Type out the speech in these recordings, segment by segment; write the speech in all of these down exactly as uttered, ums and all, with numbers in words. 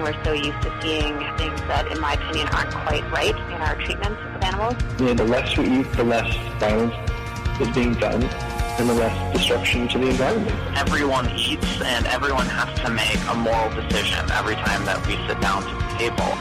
we're so used to seeing things that, in my opinion, aren't quite right in our treatments of animals. You know, the less we eat, the less violence is being done, and the less destruction to the environment. Everyone eats, and everyone has to make a moral decision every time that we sit down to the table.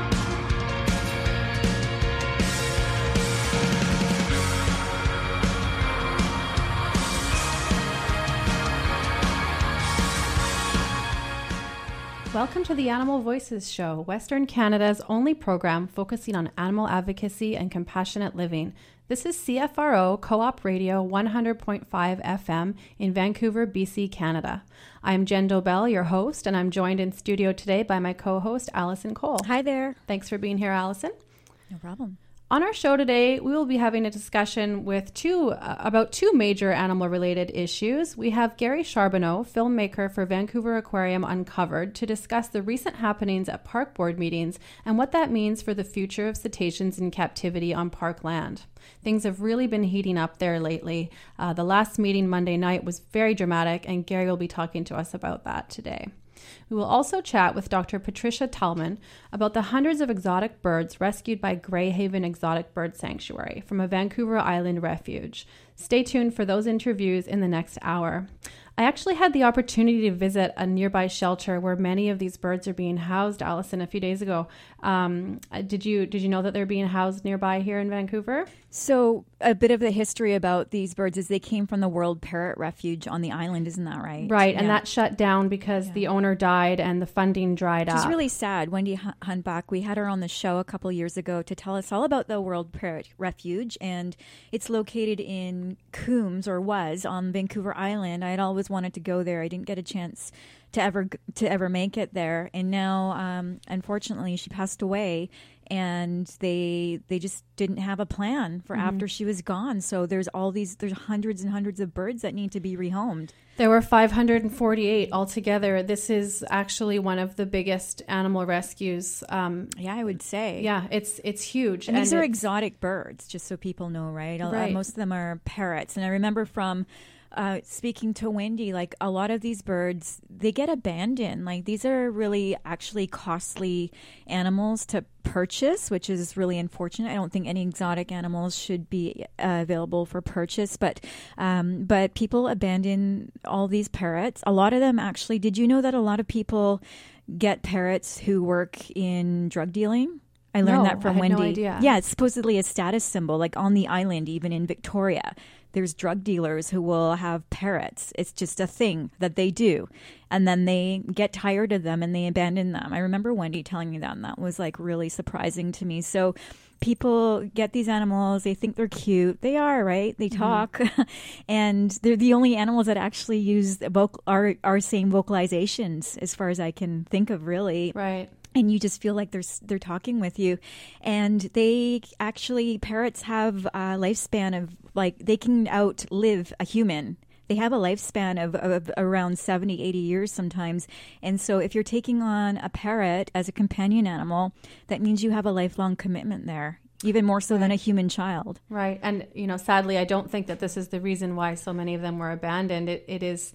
Welcome to the Animal Voices Show, Western Canada's only program focusing on animal advocacy and compassionate living. This is C F R O Co-op Radio one hundred point five F M in Vancouver, B C, Canada. I'm Jen Dobell, your host, and I'm joined in studio today by my co-host, Allison Cole. Hi there. Thanks for being here, Allison. No problem. On our show today, we will be having a discussion with two uh, about two major animal-related issues. We have Gary Charbonneau, filmmaker for Vancouver Aquarium Uncovered, to discuss the recent happenings at park board meetings and what that means for the future of cetaceans in captivity on park land. Things have really been heating up there lately. Uh, the last meeting Monday night was very dramatic, and Gary will be talking to us about that today. We will also chat with Doctor Patricia Tallman about the hundreds of exotic birds rescued by Greyhaven Exotic Bird Sanctuary from a Vancouver Island refuge. Stay tuned for those interviews in the next hour. I actually had the opportunity to visit a nearby shelter where many of these birds are being housed, Allison, a few days ago. Um, did you did you know that they're being housed nearby here in Vancouver? So a bit of the history about these birds is they came from the World Parrot Refuge on the island, isn't that right? Right, yeah. And that shut down because yeah. the owner died and the funding dried Which up. Which is really sad. Wendy Hunback, we had her on the show a couple years ago to tell us all about the World Parrot Refuge, and it's located in Coombs, or was, on Vancouver Island. I had always wanted to go there. I didn't get a chance to ever to ever make it there, and now um, unfortunately she passed away, and they they just didn't have a plan for mm-hmm. after she was gone. So there's all these there's hundreds and hundreds of birds that need to be rehomed. There were five hundred forty-eight altogether. This is actually one of the biggest animal rescues. Um, yeah, I would say. Yeah, it's it's huge. And, and these are it's, exotic birds, just so people know, right? right? Uh, most of them are parrots. And I remember from Uh, speaking to Wendy, like a lot of these birds, they get abandoned. Like these are really actually costly animals to purchase, which is really unfortunate. I don't think any exotic animals should be uh, available for purchase, but um, but people abandon all these parrots. A lot of them actually, did you know that a lot of people get parrots who work in drug dealing? I learned no, that from I had Wendy. No idea. Yeah, it's supposedly a status symbol, like on the island, even in Victoria. There's drug dealers who will have parrots. It's just a thing that they do. And then they get tired of them and they abandon them. I remember Wendy telling me that, and that was like really surprising to me. So people get these animals. They think they're cute. They are, right? They talk. Mm-hmm. And they're the only animals that actually use vocal, are, are saying vocalizations, as far as I can think of, really. Right. And you just feel like they're they're talking with you. And they actually, parrots have a lifespan of, like, they can outlive a human. They have a lifespan of, of around seventy, eighty years sometimes. And so if you're taking on a parrot as a companion animal, that means you have a lifelong commitment there, even more so right. than a human child. Right. And, you know, sadly, I don't think that this is the reason why so many of them were abandoned. It, it is...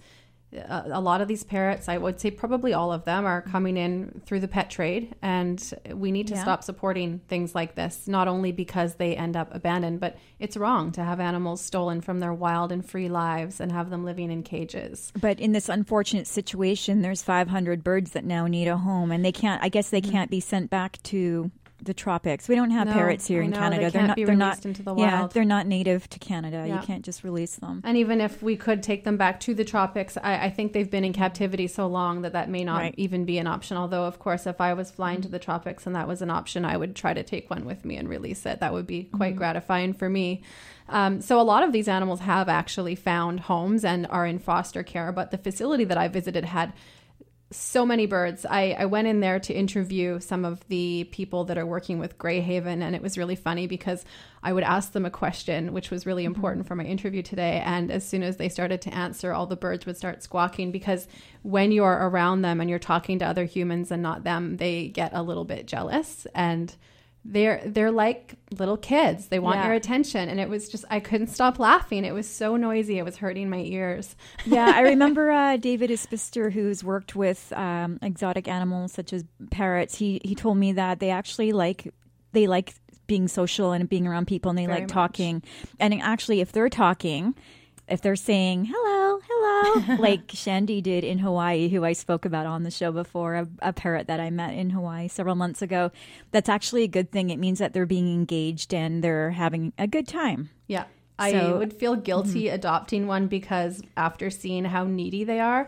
A lot of these parrots, I would say probably all of them, are coming in through the pet trade, and we need to yeah. stop supporting things like this, not only because they end up abandoned, but it's wrong to have animals stolen from their wild and free lives and have them living in cages. But in this unfortunate situation, there's five hundred birds that now need a home, and they can't, I guess they can't be sent back to the tropics. We don't have no, parrots here I in know. Canada. They they're can't not be they're released not into the wild. Yeah, they're not native to Canada. Yeah. You can't just release them. And even if we could take them back to the tropics, I, I think they've been in captivity so long that that may not right. even be an option. Although, of course, if I was flying mm-hmm. to the tropics and that was an option, I would try to take one with me and release it. That would be quite mm-hmm. gratifying for me. Um, so a lot of these animals have actually found homes and are in foster care, but the facility that I visited had so many birds. I, I went in there to interview some of the people that are working with Greyhaven, and it was really funny because I would ask them a question, which was really important mm-hmm. for my interview today. And as soon as they started to answer, all the birds would start squawking, because when you're around them and you're talking to other humans and not them, they get a little bit jealous. And they're they're like little kids. They want Yeah. your attention. And it was just, I couldn't stop laughing. It was so noisy. It was hurting my ears. Yeah, I remember uh, David Ispister, who's worked with um, exotic animals such as parrots. He he told me that they actually like they like being social and being around people, and they Very like much. talking. And actually, if they're talking, if they're saying hello, hello, like Shandy did in Hawaii, who I spoke about on the show before, a, a parrot that I met in Hawaii several months ago, that's actually a good thing. It means that they're being engaged and they're having a good time. Yeah. I So- would feel guilty Mm-hmm. adopting one because after seeing how needy they are,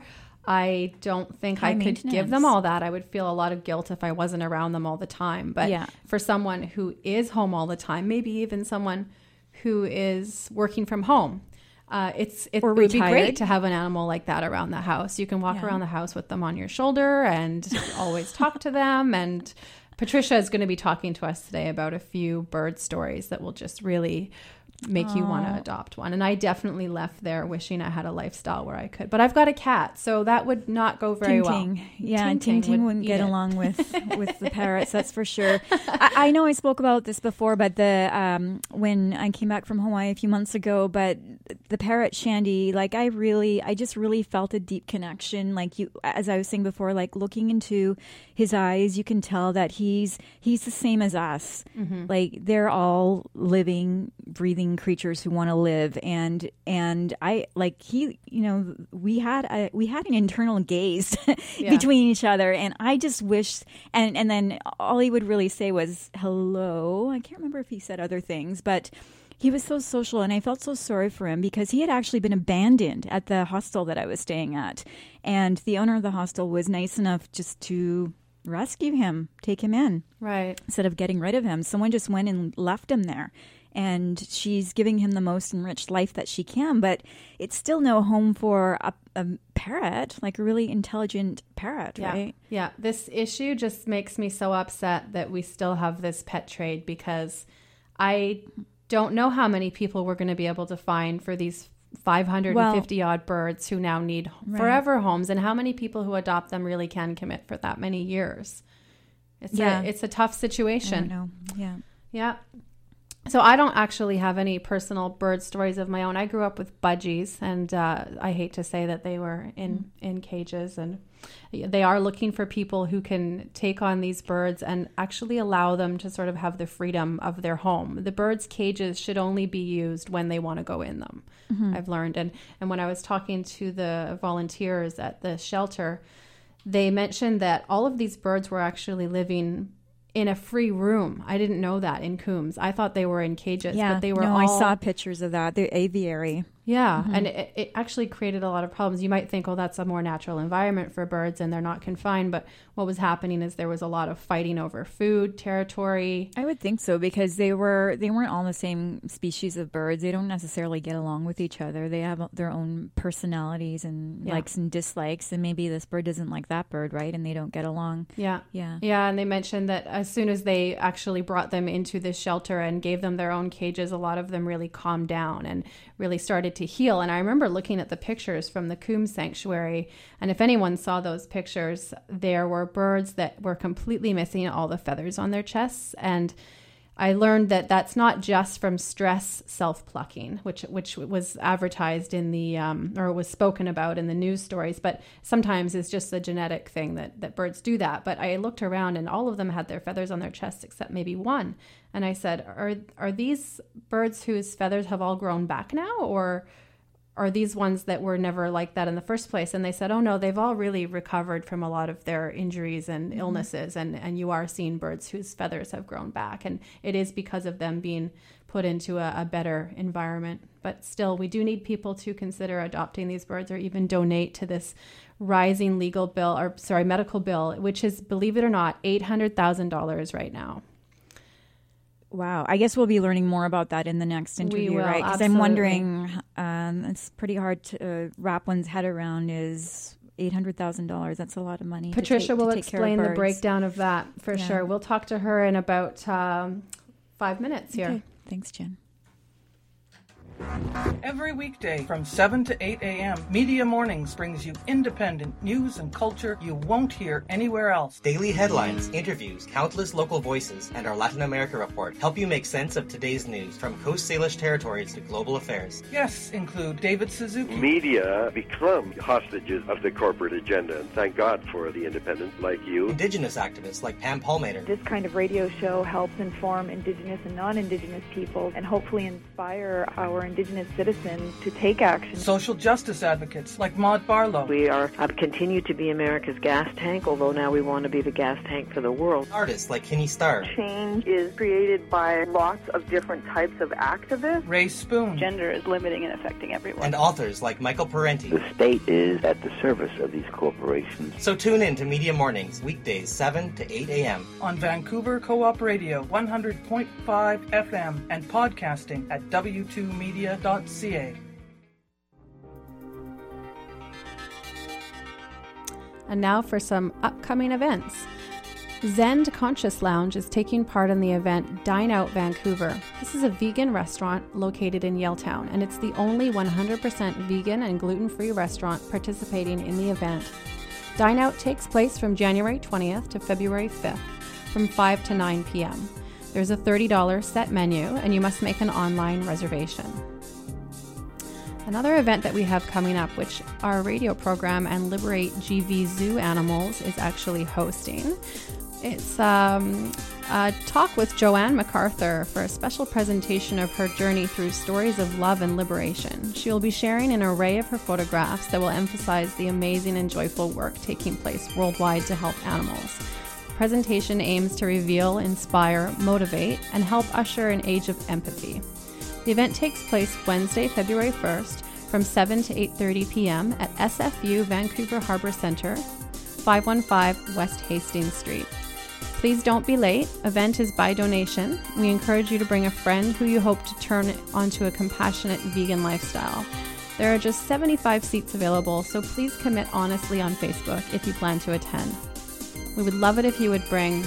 I don't think High I could give maintenance. them all that. I would feel a lot of guilt if I wasn't around them all the time. But Yeah. for someone who is home all the time, maybe even someone who is working from home, uh, it's it, Or it would be retired. great to have an animal like that around the house. You can walk Yeah. around the house with them on your shoulder and always talk to them. And Patricia is going to be talking to us today about a few bird stories that will just really make you want to adopt one. And I definitely left there wishing I had a lifestyle where I could. But I've got a cat, so that would not go very Ting well. Ting. Yeah, Ting and Ting Ting Ting would wouldn't eat get it. along with with the parrots, that's for sure. I, I know I spoke about this before, but the um, when I came back from Hawaii a few months ago, but the parrot Shandy, like I really, I just really felt a deep connection. Like you, as I was saying before, like looking into his eyes, you can tell that he's he's the same as us. Mm-hmm. Like they're all living, breathing creatures who want to live, and and I like he, you know, we had a we had an internal gaze Yeah. between each other, and I just wished, and and then all he would really say was hello. I can't remember if he said other things, but he was so social, and I felt so sorry for him because he had actually been abandoned at the hostel that I was staying at, and the owner of the hostel was nice enough just to rescue him, take him in Right. instead of getting rid of him. Someone just went and left him there. And she's giving him the most enriched life that she can, but it's still no home for a, a parrot, like a really intelligent parrot, Yeah. right? Yeah. This issue just makes me so upset that we still have this pet trade because I don't know how many people we're going to be able to find for these five hundred fifty Well- odd birds who now need Right. forever homes, and how many people who adopt them really can commit for that many years. It's Yeah. a, it's a tough I situation. don't know. Yeah. Yeah. So I don't actually have any personal bird stories of my own. I grew up with budgies, and uh, I hate to say that they were in, in cages, and they are looking for people who can take on these birds and actually allow them to sort of have the freedom of their home. The birds' cages should only be used when they want to go in them, I've learned. And, and when I was talking to the volunteers at the shelter, they mentioned that all of these birds were actually living in a free room. I didn't know that in Coombs. I thought they were in cages, Yeah. but they were no, all... I saw pictures of that. The aviary. Yeah, and it, it actually created a lot of problems. You might think, oh, that's a more natural environment for birds and they're not confined. But what was happening is there was a lot of fighting over food, territory. I would think so because they were they weren't all the same species of birds. They don't necessarily get along with each other. They have their own personalities and Yeah. likes and dislikes, and maybe this bird doesn't like that bird, right? And they don't get along. Yeah. Yeah. Yeah, and they mentioned that as soon as they actually brought them into this shelter and gave them their own cages, a lot of them really calmed down and really started to heal. And I remember looking at the pictures from the Coombs Sanctuary, and if anyone saw those pictures, there were birds that were completely missing all the feathers on their chests. And I learned that that's not just from stress self-plucking, which which was advertised in the, um, or was spoken about in the news stories, but sometimes it's just a genetic thing that, that birds do that. But I looked around and all of them had their feathers on their chests except maybe one. And I said, are are these birds whose feathers have all grown back now, or are these ones that were never like that in the first place? And they said, oh no, they've all really recovered from a lot of their injuries and Mm-hmm. illnesses. And, and you are seeing birds whose feathers have grown back. And it is because of them being put into a, a better environment. But still, we do need people to consider adopting these birds or even donate to this rising legal bill, or sorry, medical bill, which is, believe it or not, eight hundred thousand dollars right now. Wow. I guess we'll be learning more about that in the next interview, will, right? Because I'm absolutely. wondering, um, it's pretty hard to uh, wrap one's head around is eight hundred thousand dollars. That's a lot of money. Patricia to take, will to take care of explain the birds. breakdown of that for Yeah. sure. We'll talk to her in about um, five minutes here. Okay. Thanks, Jen. Every weekday from seven to eight a.m., Media Mornings brings you independent news and culture you won't hear anywhere else. Daily headlines, interviews, countless local voices, and our Latin America report help you make sense of today's news from Coast Salish territories to global affairs. Guests include David Suzuki. Media become hostages of the corporate agenda, and thank God for the independents like you. Indigenous activists like Pam Palmater. This kind of radio show helps inform Indigenous and non-Indigenous people and hopefully inspire our Indigenous citizens to take action. Social justice advocates like Maud Barlow. We are uh, continue to be America's gas tank, although now we want to be the gas tank for the world. Artists like Kinney Starr. Change is created by lots of different types of activists. Ray Spoon. Gender is limiting and affecting everyone. And authors like Michael Parenti. The state is at the service of these corporations. So tune in to Media Mornings, weekdays seven to eight a.m. on Vancouver Co-op Radio one hundred point five F M and podcasting at w two media dot c a. And now for some upcoming events. Zend Conscious Lounge is taking part in the event Dine Out Vancouver. This is a vegan restaurant located in Yaletown, and it's the only one hundred percent vegan and gluten-free restaurant participating in the event. Dine Out takes place from January twentieth to February fifth, from five to nine p.m. There's a thirty dollars set menu, and you must make an online reservation. Another event that we have coming up, which our radio program and Liberate G V Zoo Animals is actually hosting. It's um, a talk with Joanne MacArthur for a special presentation of her journey through stories of love and liberation. She will be sharing an array of her photographs that will emphasize the amazing and joyful work taking place worldwide to help animals. The presentation aims to reveal, inspire, motivate, and help usher an age of empathy. The event takes place Wednesday, February first from seven to eight thirty p.m. at S F U Vancouver Harbour Centre, five one five West Hastings Street. Please don't be late. Event is by donation. We encourage you to bring a friend who you hope to turn onto a compassionate vegan lifestyle. There are just seventy-five seats available, so please commit honestly on Facebook if you plan to attend. We would love it if you would bring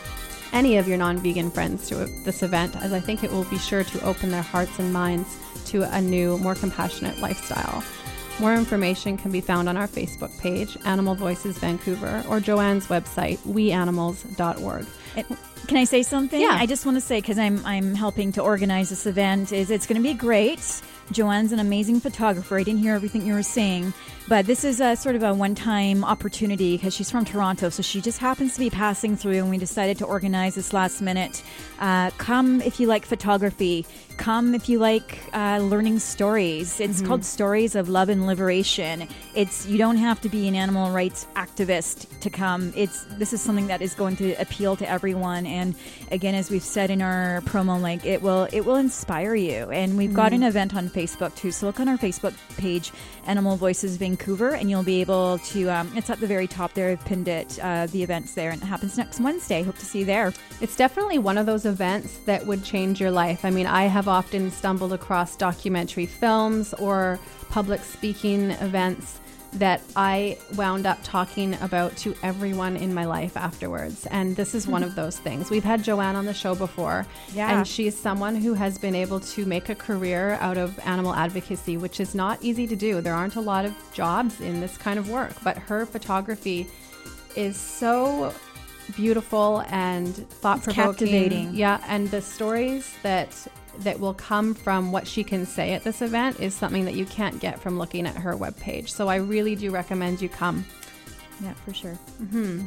any of your non-vegan friends to this event, as I think it will be sure to open their hearts and minds to a new, more compassionate lifestyle. More information can be found on our Facebook page, Animal Voices Vancouver, or Joanne's website, we animals dot org. It, can I say something? Yeah. I just want to say, because I'm I'm helping to organize this event, is it's going to be great. Joanne's an amazing photographer. I didn't hear everything you were saying, but this is a sort of a one-time opportunity because she's from Toronto, so she just happens to be passing through, and we decided to organize this last minute. Uh, come if you like photography. Come if you like uh, learning stories. It's mm-hmm. called Stories of Love and Liberation. It's you don't have to be an animal rights activist to come. It's this is something that is going to appeal to everyone. And again, as we've said in our promo, like it will it will inspire you. And we've mm-hmm. got an event on Facebook too. So look on our Facebook page, Animal Voices Vancouver, and you'll be able to. Um, it's at the very top there. I've pinned it. Uh, the event's there, and it happens next Wednesday. Hope to see you there. It's definitely one of those events that would change your life. I mean, I have often stumbled across documentary films or public speaking events that I wound up talking about to everyone in my life afterwards. And this is one of those things. We've had Joanne on the show before, yeah. and she's someone who has been able to make a career out of animal advocacy, which is not easy to do. There aren't a lot of jobs in this kind of work, but her photography is so beautiful and thought-provoking. It's captivating. Yeah, and the stories that that will come from what she can say at this event is something that you can't get from looking at her webpage. So I really do recommend you come. Yeah, for sure. Mm-hmm.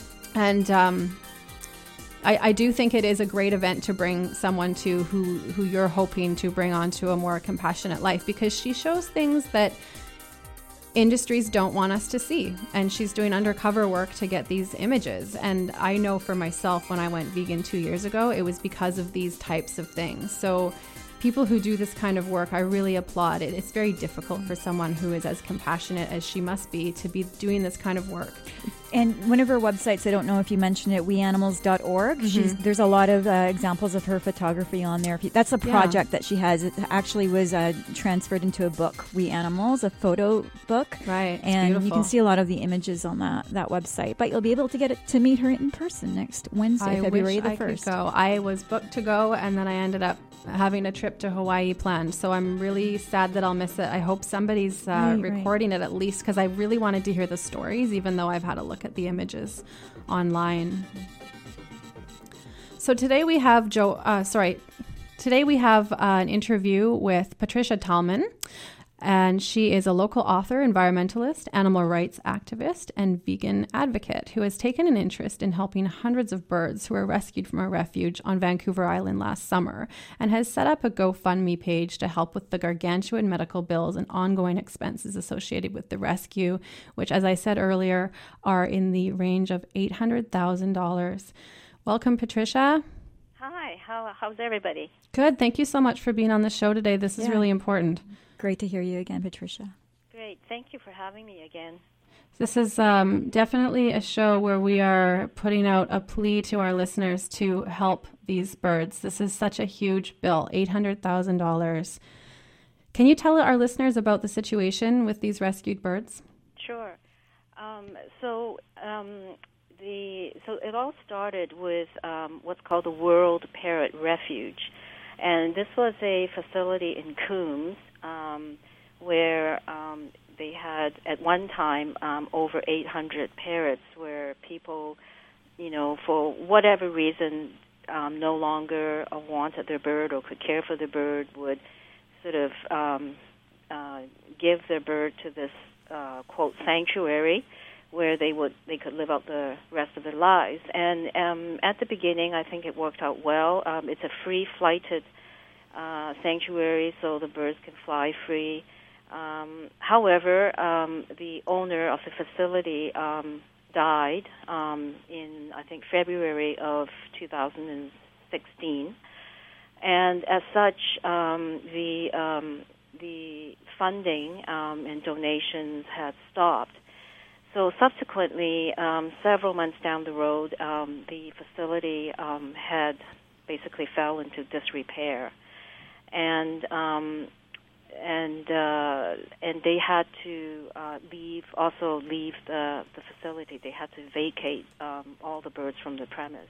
And um, I, I do think it is a great event to bring someone to who, who you're hoping to bring onto a more compassionate life, because she shows things that industries don't want us to see, and she's doing undercover work to get these images. And I know for myself, when I went vegan two years ago, it was because of these types of things. So people who do this kind of work, I really applaud it. It's very difficult for someone who is as compassionate as she must be to be doing this kind of work. And one of her websites, I don't know if you mentioned it, we animals dot org. Mm-hmm. She's, there's a lot of uh, examples of her photography on there. If you, that's a project yeah. that she has. It actually was uh, transferred into a book, We Animals, a photo book. Right. And beautiful. You can see a lot of the images on that, that website. But you'll be able to get it to meet her in person next Wednesday, I February wish the I first. Could go. I was booked to go, and then I ended up having a trip to Hawaii planned, so I'm really sad that I'll miss it. I hope somebody's uh, right, recording right. it at least, because I really wanted to hear the stories, even though I've had a look at the images online. So today we have Joe. Uh, sorry, today we have uh, an interview with Patricia Tallman. And she is a local author, environmentalist, animal rights activist, and vegan advocate who has taken an interest in helping hundreds of birds who were rescued from a refuge on Vancouver Island last summer, and has set up a GoFundMe page to help with the gargantuan medical bills and ongoing expenses associated with the rescue, which, as I said earlier, are in the range of eight hundred thousand dollars. Welcome, Patricia. Hi, how, how's everybody? Good. Thank you so much for being on the show today. This is Yeah. really important. Great to hear you again, Patricia. Great. Thank you for having me again. This is um, definitely a show where we are putting out a plea to our listeners to help these birds. This is such a huge bill, eight hundred thousand dollars. Can you tell our listeners about the situation with these rescued birds? Sure. Um, so um, the so it all started with um, what's called the World Parrot Refuge. And this was a facility in Coombs um, where um, they had, at one time, um, over eight hundred parrots where people, you know, for whatever reason, um, no longer uh, wanted their bird or could care for the bird, would sort of um, uh, give their bird to this, uh, quote, sanctuary where they would they could live out the rest of their lives. And um, at the beginning, I think it worked out well. Um, it's a free-flighted uh, sanctuary, so the birds can fly free. Um, however, um, the owner of the facility um, died um, in, I think, February of two thousand sixteen. And as such, um, the um, the funding um, and donations had stopped. So subsequently, um, several months down the road, um, the facility um, had basically fell into disrepair, and um, and uh, and they had to uh, leave. Also, leave the the facility. They had to vacate um, all the birds from the premise.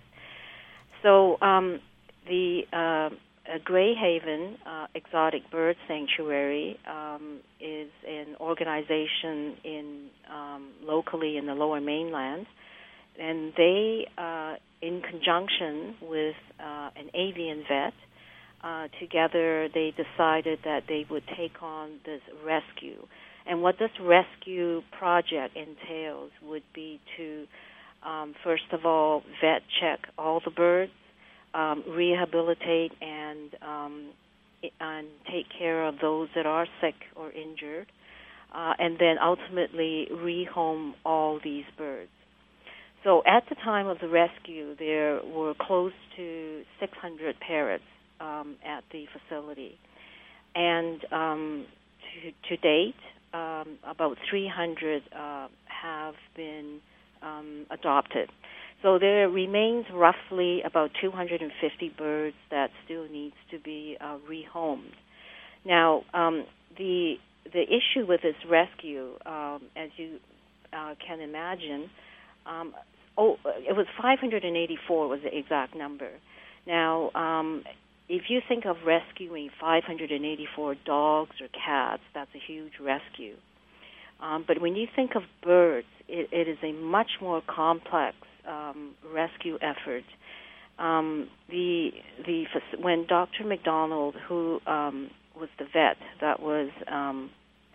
So um, the uh, Uh, Greyhaven uh, Exotic Bird Sanctuary um, is an organization in um, locally in the Lower Mainland, and they, uh, in conjunction with uh, an avian vet, uh, together they decided that they would take on this rescue. And what this rescue project entails would be to, um, first of all, vet check all the birds, Um, rehabilitate and um, and take care of those that are sick or injured, uh, and then ultimately rehome all these birds. So at the time of the rescue, there were close to six hundred parrots um, at the facility, and um, to, to date, um, about three hundred uh, have been um, adopted. So there remains roughly about two hundred fifty birds that still needs to be uh, rehomed. Now, um, the the issue with this rescue, um, as you uh, can imagine, um, oh, it was five hundred eighty-four was the exact number. Now, um, if you think of rescuing five hundred eighty-four dogs or cats, that's a huge rescue. Um, but when you think of birds, it, it is a much more complex Um, rescue effort. Um, the the when Doctor McDonald, who um, was the vet that was um,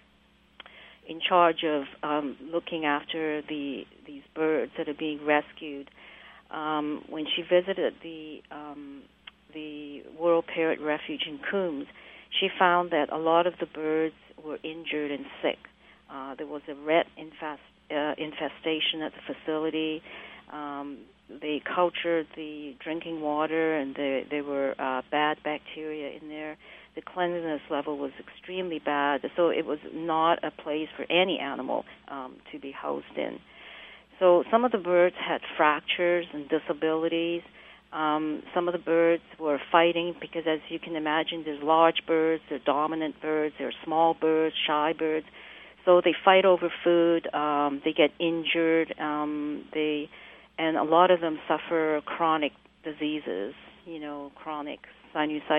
in charge of um, looking after the these birds that are being rescued, um, when she visited the um, the World Parrot Refuge in Coombs, she found that a lot of the birds were injured and sick. Uh, there was a rat infest, uh, infestation at the facility. Um, they cultured the drinking water, and there, there were uh, bad bacteria in there. The cleanliness level was extremely bad, so it was not a place for any animal um, to be housed in. So some of the birds had fractures and disabilities. Um, some of the birds were fighting because, as you can imagine, there's large birds, there's dominant birds, there's small birds, shy birds. So they fight over food. Um, they get injured. Um, they And a lot of them suffer chronic diseases, you know, chronic sinusitis,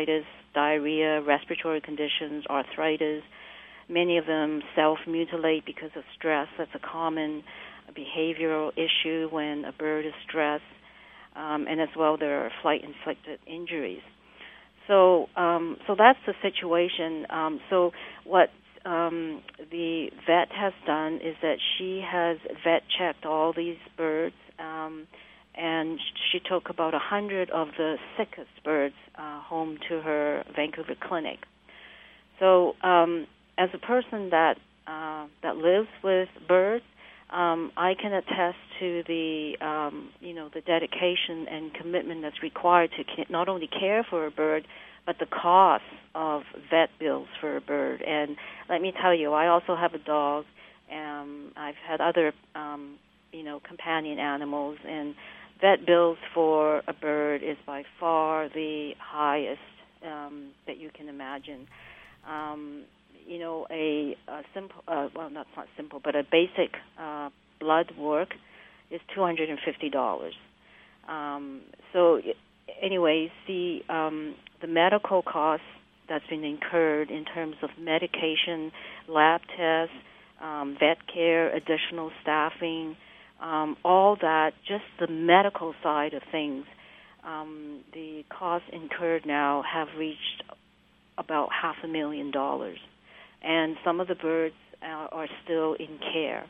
diarrhea, respiratory conditions, arthritis. Many of them self-mutilate because of stress. That's a common behavioral issue when a bird is stressed. Um, and as well, there are flight-inflicted injuries. So, um, so that's the situation. Um, so, what um, the vet has done is that she has vet-checked all these birds, um, and she took about a hundred of the sickest birds uh, home to her Vancouver clinic. So, um, as a person that uh, that lives with birds, Um, I can attest to the, um, you know, the dedication and commitment that's required to ca- not only care for a bird, but the cost of vet bills for a bird. And let me tell you, I also have a dog. Um, I've had other, um, you know, companion animals, and vet bills for a bird is by far the highest um, that you can imagine. Um, You know, a, a simple, uh, well, not not simple, but a basic uh, blood work is two hundred fifty dollars. Um, so, anyways, the um, the medical costs that's been incurred in terms of medication, lab tests, um, vet care, additional staffing, um, all that, just the medical side of things, um, the costs incurred now have reached about half a million dollars. And some of the birds uh, are still in care.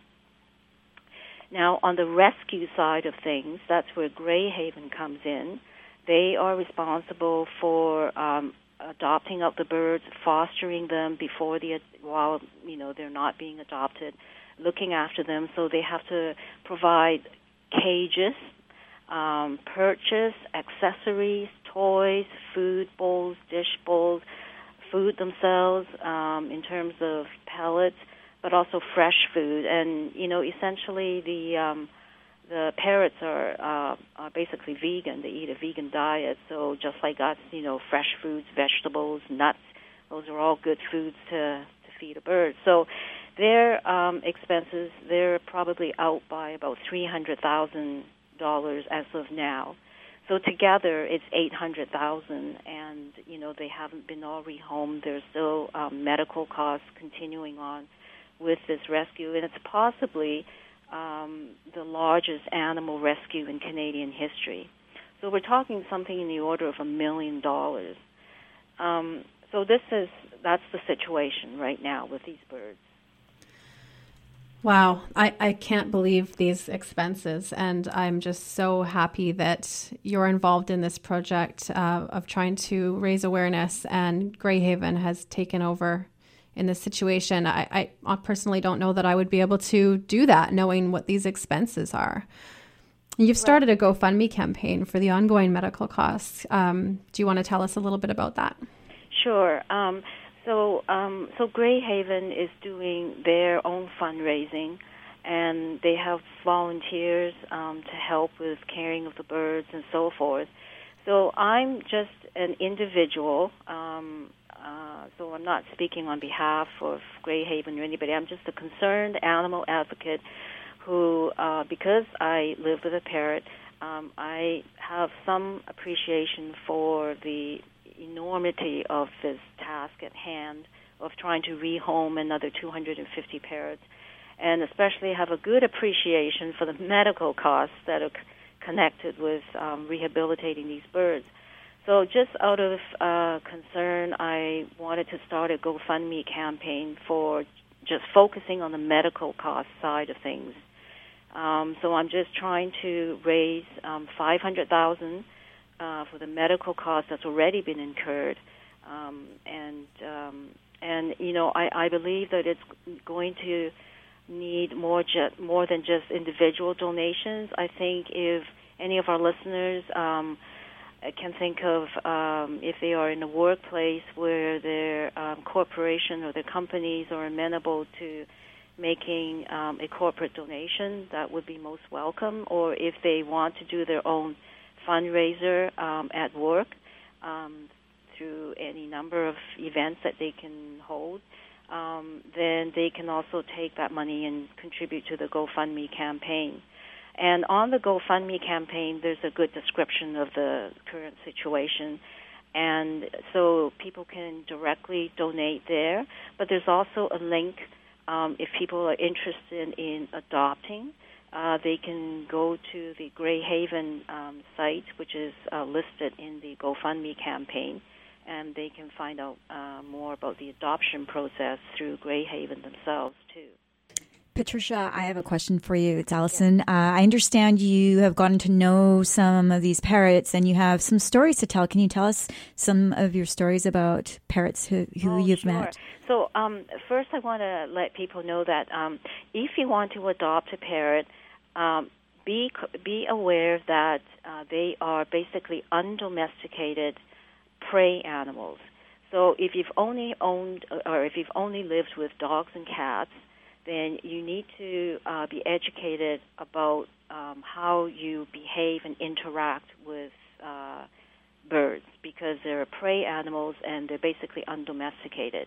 Now, on the rescue side of things, that's where Greyhaven comes in. They are responsible for um, adopting up the birds, fostering them before the while you know they're not being adopted, looking after them. So they have to provide cages, um, purchase accessories, toys, food bowls, dish bowls, food themselves um, in terms of pellets, but also fresh food. And, you know, essentially the um, the parrots are, uh, are basically vegan. They eat a vegan diet. So just like us, you know, fresh foods, vegetables, nuts, those are all good foods to, to feed a bird. So their um, expenses, they're probably out by about three hundred thousand dollars as of now. So together, it's eight hundred thousand dollars, and, you know, they haven't been all rehomed. There's still um, medical costs continuing on with this rescue, and it's possibly um, the largest animal rescue in Canadian history. So we're talking something in the order of a million dollars. Um, so this is, that's the situation right now with these birds. Wow, I, I can't believe these expenses, and I'm just so happy that you're involved in this project uh, of trying to raise awareness, and Greyhaven has taken over in this situation. I, I personally don't know that I would be able to do that, knowing what these expenses are. You've started a GoFundMe campaign for the ongoing medical costs. Um, do you want to tell us a little bit about that? Sure. Um, So, um, so Greyhaven is doing their own fundraising, and they have volunteers um, to help with caring of the birds and so forth. So I'm just an individual, um, uh, so I'm not speaking on behalf of Greyhaven or anybody. I'm just a concerned animal advocate who, uh, because I live with a parrot, um, I have some appreciation for the enormity of this task at hand of trying to rehome another two hundred fifty parrots, and especially have a good appreciation for the medical costs that are c- connected with um, rehabilitating these birds. So just out of uh, concern, I wanted to start a GoFundMe campaign for just focusing on the medical cost side of things. Um, so I'm just trying to raise um, five hundred thousand dollars Uh, for the medical cost that's already been incurred, um, and um, and you know I, I believe that it's going to need more ju- more than just individual donations. I think if any of our listeners um, can think of um, if they are in a workplace where their um, corporation or their companies are amenable to making um, a corporate donation, that would be most welcome. Or if they want to do their own fundraiser um, at work um, through any number of events that they can hold, um, then they can also take that money and contribute to the GoFundMe campaign. And on the GoFundMe campaign, there's a good description of the current situation. And so people can directly donate there. But there's also a link um, if people are interested in adopting. Uh, they can go to the Greyhaven um, site, which is uh, listed in the GoFundMe campaign, and they can find out uh, more about the adoption process through Greyhaven themselves, too. Patricia, I have a question for you. It's Allison. Uh, I understand you have gotten to know some of these parrots and you have some stories to tell. Can you tell us some of your stories about parrots who, who oh, you've sure. met? So um, first I want to let people know that um, if you want to adopt a parrot, um, be, be aware that uh, they are basically undomesticated prey animals. So if you've only owned or if you've only lived with dogs and cats, then you need to uh, be educated about um, how you behave and interact with uh, birds, because they're prey animals and they're basically undomesticated.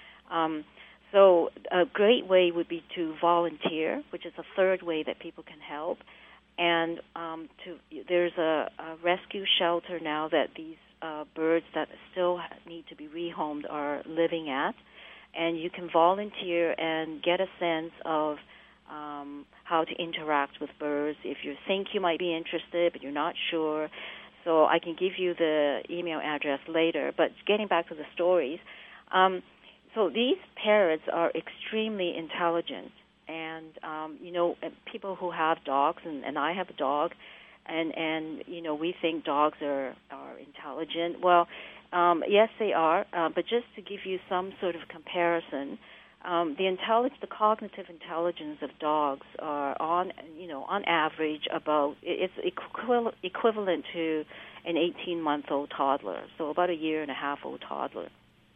Um, so a great way would be to volunteer, which is a third way that people can help. And um, to there's a, a rescue shelter now that these uh, birds that still need to be rehomed are living at. And you can volunteer and get a sense of um, how to interact with birds if you think you might be interested but you're not sure. So I can give you the email address later. But getting back to the stories, um, so these parrots are extremely intelligent. And, um, you know, people who have dogs, and, and I have a dog, and, and, you know, we think dogs are, are intelligent. Well, Um, yes, they are, uh, but just to give you some sort of comparison, um, the intellig- the cognitive intelligence of dogs are on, you know, on average about it's equi- equivalent to an eighteen-month-old toddler, so about a year and a half old toddler.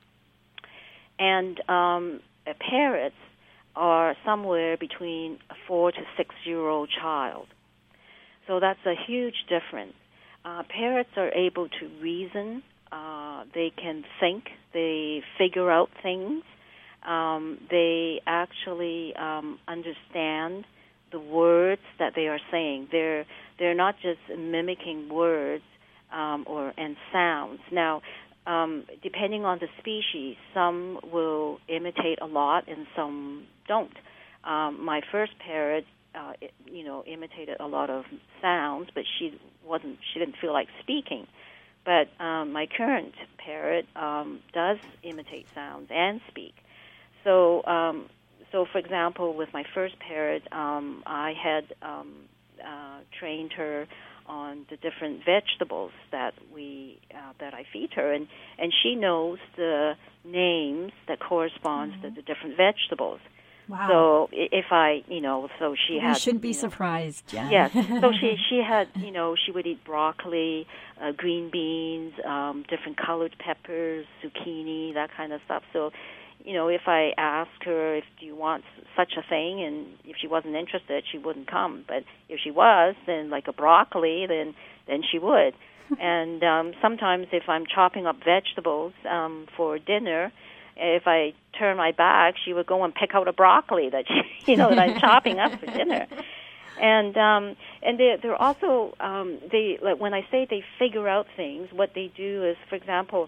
And um, parrots are somewhere between a four to six-year-old child, so that's a huge difference. Uh, parrots are able to reason. Uh, they can think, they figure out things, um, they actually um, understand the words that they are saying. They're they're not just mimicking words um, or and sounds. Now, um, depending on the species, some will imitate a lot and some don't. Um, my first parrot, uh, it, you know, imitated a lot of sounds, but she wasn't. She didn't feel like speaking. But um, my current parrot um, does imitate sounds and speak. So, um, so for example, with my first parrot, um, I had um, uh, trained her on the different vegetables that we uh, that I feed her, and, and she knows the names that correspond mm-hmm. to the different vegetables. Wow. So if I, you know, so she had... You shouldn't be you know, surprised, Jen. Yes. So she she had, you know, she would eat broccoli, uh, green beans, um, different colored peppers, zucchini, that kind of stuff. So, you know, if I asked her if do you want such a thing, and if she wasn't interested, she wouldn't come. But if she was, then like a broccoli, then then she would. And um, sometimes if I'm chopping up vegetables um, for dinner, if I turn my back, she would go and pick out a broccoli that she, you know that I'm chopping up for dinner. And um, and they they're also um, they like when I say they figure out things, what they do is, for example,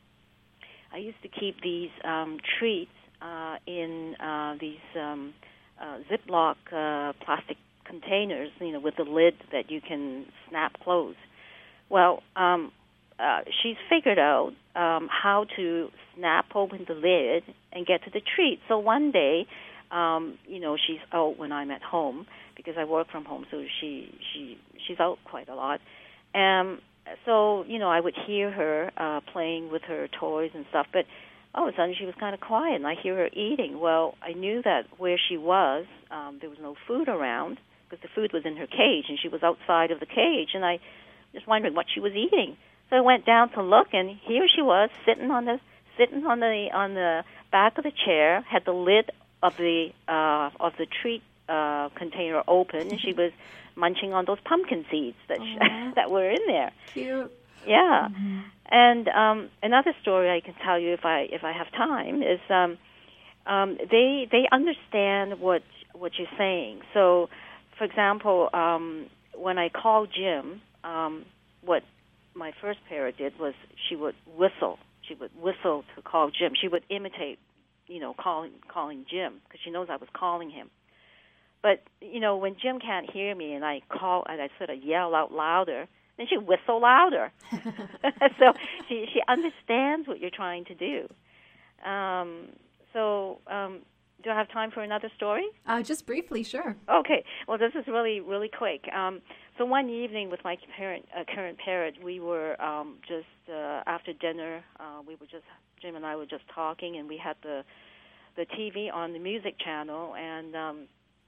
I used to keep these um, treats uh, in uh, these um, uh, Ziploc uh, plastic containers, you know, with the lid that you can snap closed. Well, um, uh, she's figured out um, how to snap open the lid and get to the treat. So one day, um, you know, she's out when I'm at home because I work from home, so she she she's out quite a lot. Um, so you know, I would hear her uh, playing with her toys and stuff, but all of a sudden she was kind of quiet, and I hear her eating. Well, I knew that where she was, um, there was no food around because the food was in her cage, and she was outside of the cage, and I just wondering what she was eating. So I went down to look, and here she was sitting on the sitting on the on the back of the chair, had the lid of the uh, of the treat uh, container open, and she was munching on those pumpkin seeds that she, that were in there. Cute. Yeah. Mm-hmm. And um, another story I can tell you if I if I have time is um, um, they they understand what what you're saying. So, for example, um, when I call Jim, um, what my first parrot did was she would whistle. She would whistle to call Jim. She would imitate, you know, calling calling Jim because she knows I was calling him. But, you know, when Jim can't hear me and I call and I sort of yell out louder, then she whistle louder. So she she understands what you're trying to do. Um, so um, do I have time for another story? Uh, just briefly, sure. Okay. Well, this is really, really quick. Um, so one evening with my parent, uh, current parrot, we were um, just, uh, after dinner, uh, we were just, Jim and I were just talking, and we had the the T V on the music channel, and um,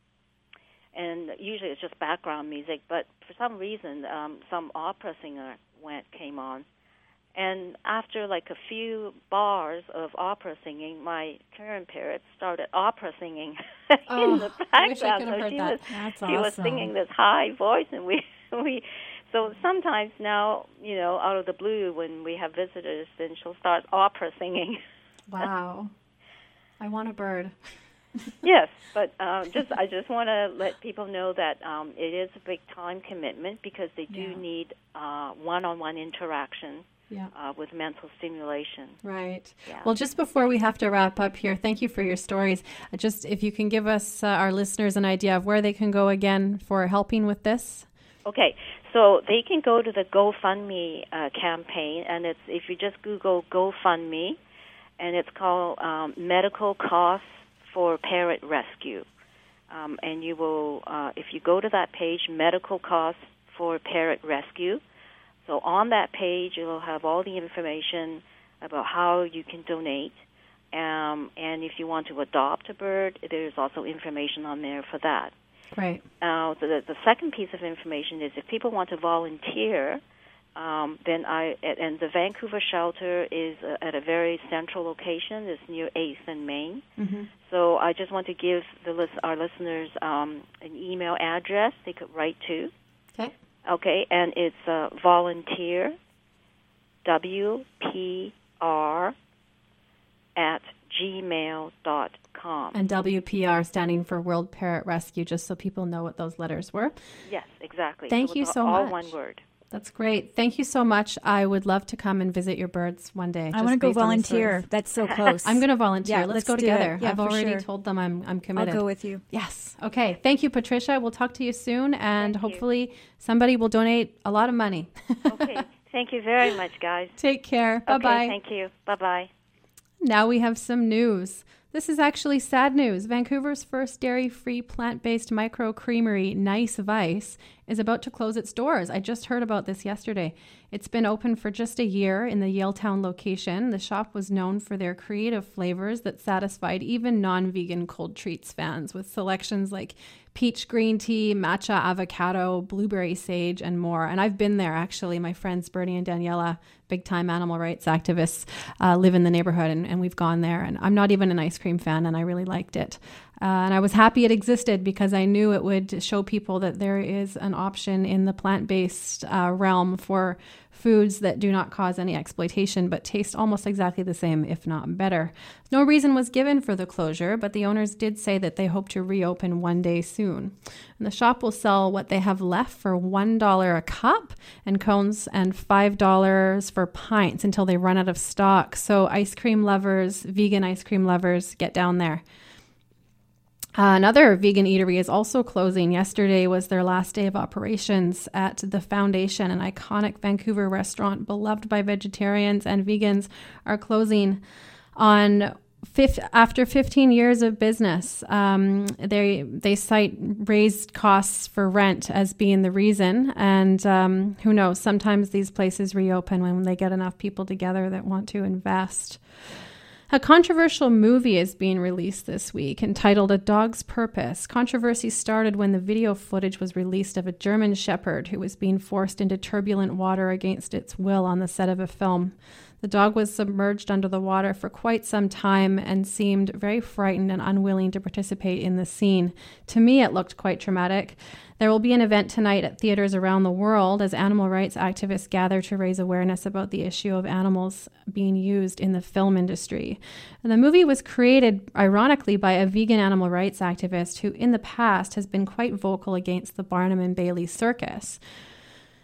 and usually it's just background music, but for some reason, um, some opera singer went came on. And after like a few bars of opera singing, my current parrot started opera singing oh, in the background. I wish I could have so heard she that. was That's she awesome. was singing this high voice, and we we. So sometimes now, you know, out of the blue, when we have visitors, then she'll start opera singing. Wow, I want a bird. Yes, but uh, just I just want to let people know that um, it is a big time commitment because they do Yeah. need uh, one-on-one interaction. Yeah. Uh, with mental stimulation. Right. Yeah. Well, just before we have to wrap up here, thank you for your stories. Uh, Just if you can give us, uh, our listeners, an idea of where they can go again for helping with this. Okay, so they can go to the GoFundMe uh, campaign, and it's if you just Google GoFundMe, and it's called um, Medical Costs for Parrot Rescue. Um, and you will, uh, if you go to that page, Medical Costs for Parrot Rescue, so on that page, you'll have all the information about how you can donate. Um, and if you want to adopt a bird, there's also information on there for that. Right. Uh, the, the second piece of information is if people want to volunteer, um, then I, and the Vancouver shelter is uh, at a very central location. It's near eighth and Main. Mm-hmm. So I just want to give the list, our listeners um, an email address they could write to. Okay. Okay, and it's uh, volunteer, W P R, at gmail dot com. And W P R standing for World Parrot Rescue, just so people know what those letters were. Yes, exactly. Thank so you it's so all much. one word. That's great. Thank you so much. I would love to come and visit your birds one day. I want to go volunteer. That's so close. I'm going to volunteer. Yeah, let's, let's go do together. it. Yeah, I've for already sure. told them I'm I'm committed. I'll go with you. Yes. Okay. Thank you, Patricia. We'll talk to you soon, and Thank you. hopefully somebody will donate a lot of money. Okay, thank you very much, guys. Take care. Bye-bye. Okay, thank you. Bye-bye. Now we have some news. This is actually sad news. Vancouver's first dairy-free plant-based micro creamery, Nice Vice, is about to close its doors. I just heard about this yesterday. It's been open for just a year in the Yaletown location. The shop was known for their creative flavors that satisfied even non-vegan cold treats fans, with selections like peach green tea, matcha avocado, blueberry sage, and more. And I've been there, actually. My friends Bernie and Daniela, big-time animal rights activists, uh, live in the neighborhood, and, and we've gone there. And I'm not even an ice cream fan, and I really liked it. Uh, and I was happy it existed because I knew it would show people that there is an option in the plant-based uh, realm for foods that do not cause any exploitation but taste almost exactly the same, if not better. No reason was given for the closure, but the owners did say that they hope to reopen one day soon. And the shop will sell what they have left for one dollar a cup and cones and five dollars for pints until they run out of stock. So ice cream lovers, vegan ice cream lovers, get down there. Uh, another vegan eatery is also closing. Yesterday was their last day of operations at the Foundation, an iconic Vancouver restaurant beloved by vegetarians and vegans, are closing on fifth, after fifteen years of business. Um, they they cite raised costs for rent as being the reason, and um, who knows? Sometimes these places reopen when they get enough people together that want to invest. A controversial movie is being released this week entitled A Dog's Purpose. Controversy started when the video footage was released of a German shepherd who was being forced into turbulent water against its will on the set of a film. The dog was submerged under the water for quite some time and seemed very frightened and unwilling to participate in the scene. To me, it looked quite traumatic. There will be an event tonight at theaters around the world as animal rights activists gather to raise awareness about the issue of animals being used in the film industry. And the movie was created, ironically, by a vegan animal rights activist who in the past has been quite vocal against the Barnum and Bailey circus.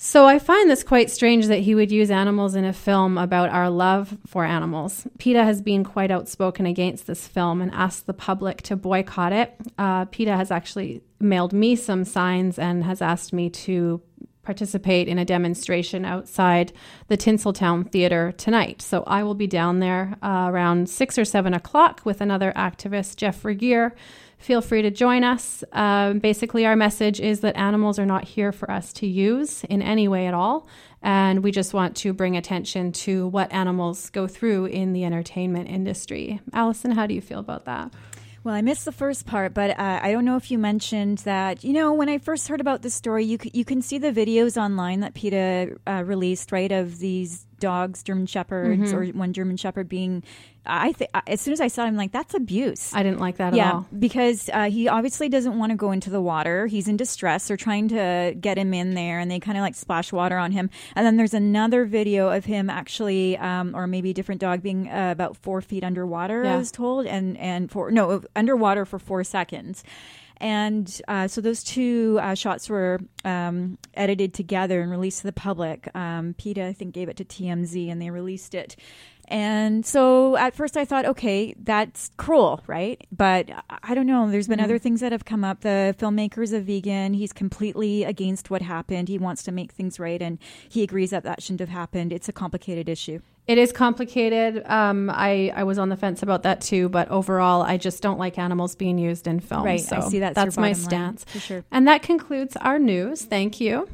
So I find this quite strange that he would use animals in a film about our love for animals. PETA has been quite outspoken against this film and asked the public to boycott it. Uh, PETA has actually mailed me some signs and has asked me to participate in a demonstration outside the Tinseltown Theatre tonight. So I will be down there uh, around six or seven o'clock with another activist, Jeff Regier. Feel free to join us. Uh, basically, our message is that animals are not here for us to use in any way at all. And we just want to bring attention to what animals go through in the entertainment industry. Allison, how do you feel about that? Well, I missed the first part, but uh, I don't know if you mentioned that, you know, when I first heard about this story, you, c- you can see the videos online that PETA uh, released, right, of these dogs, German Shepherds, Mm-hmm. or one German Shepherd being, I think, as soon as I saw him, like, that's abuse. I didn't like that yeah, at all. because uh, he obviously doesn't want to go into the water. He's in distress. They're trying to get him in there, and they kind of like splash water on him. And then there's another video of him actually, um, or maybe a different dog, being uh, about four feet underwater, Yeah. I was told, and, and for, no, underwater for four seconds. And uh, so those two uh, shots were um, edited together and released to the public. Um, PETA, I think, gave it to T M Z, and they released it. And so at first I thought, okay, that's cruel, right? But I don't know. There's been Mm-hmm. other things that have come up. The filmmaker's a vegan. He's completely against what happened. He wants to make things right, and he agrees that that shouldn't have happened. It's a complicated issue. It is complicated. Um, I, I was on the fence about that too, but overall, I just don't like animals being used in films. Right, so I see that's, that's your my bottom line, stance. for sure. And that concludes our news. Thank you.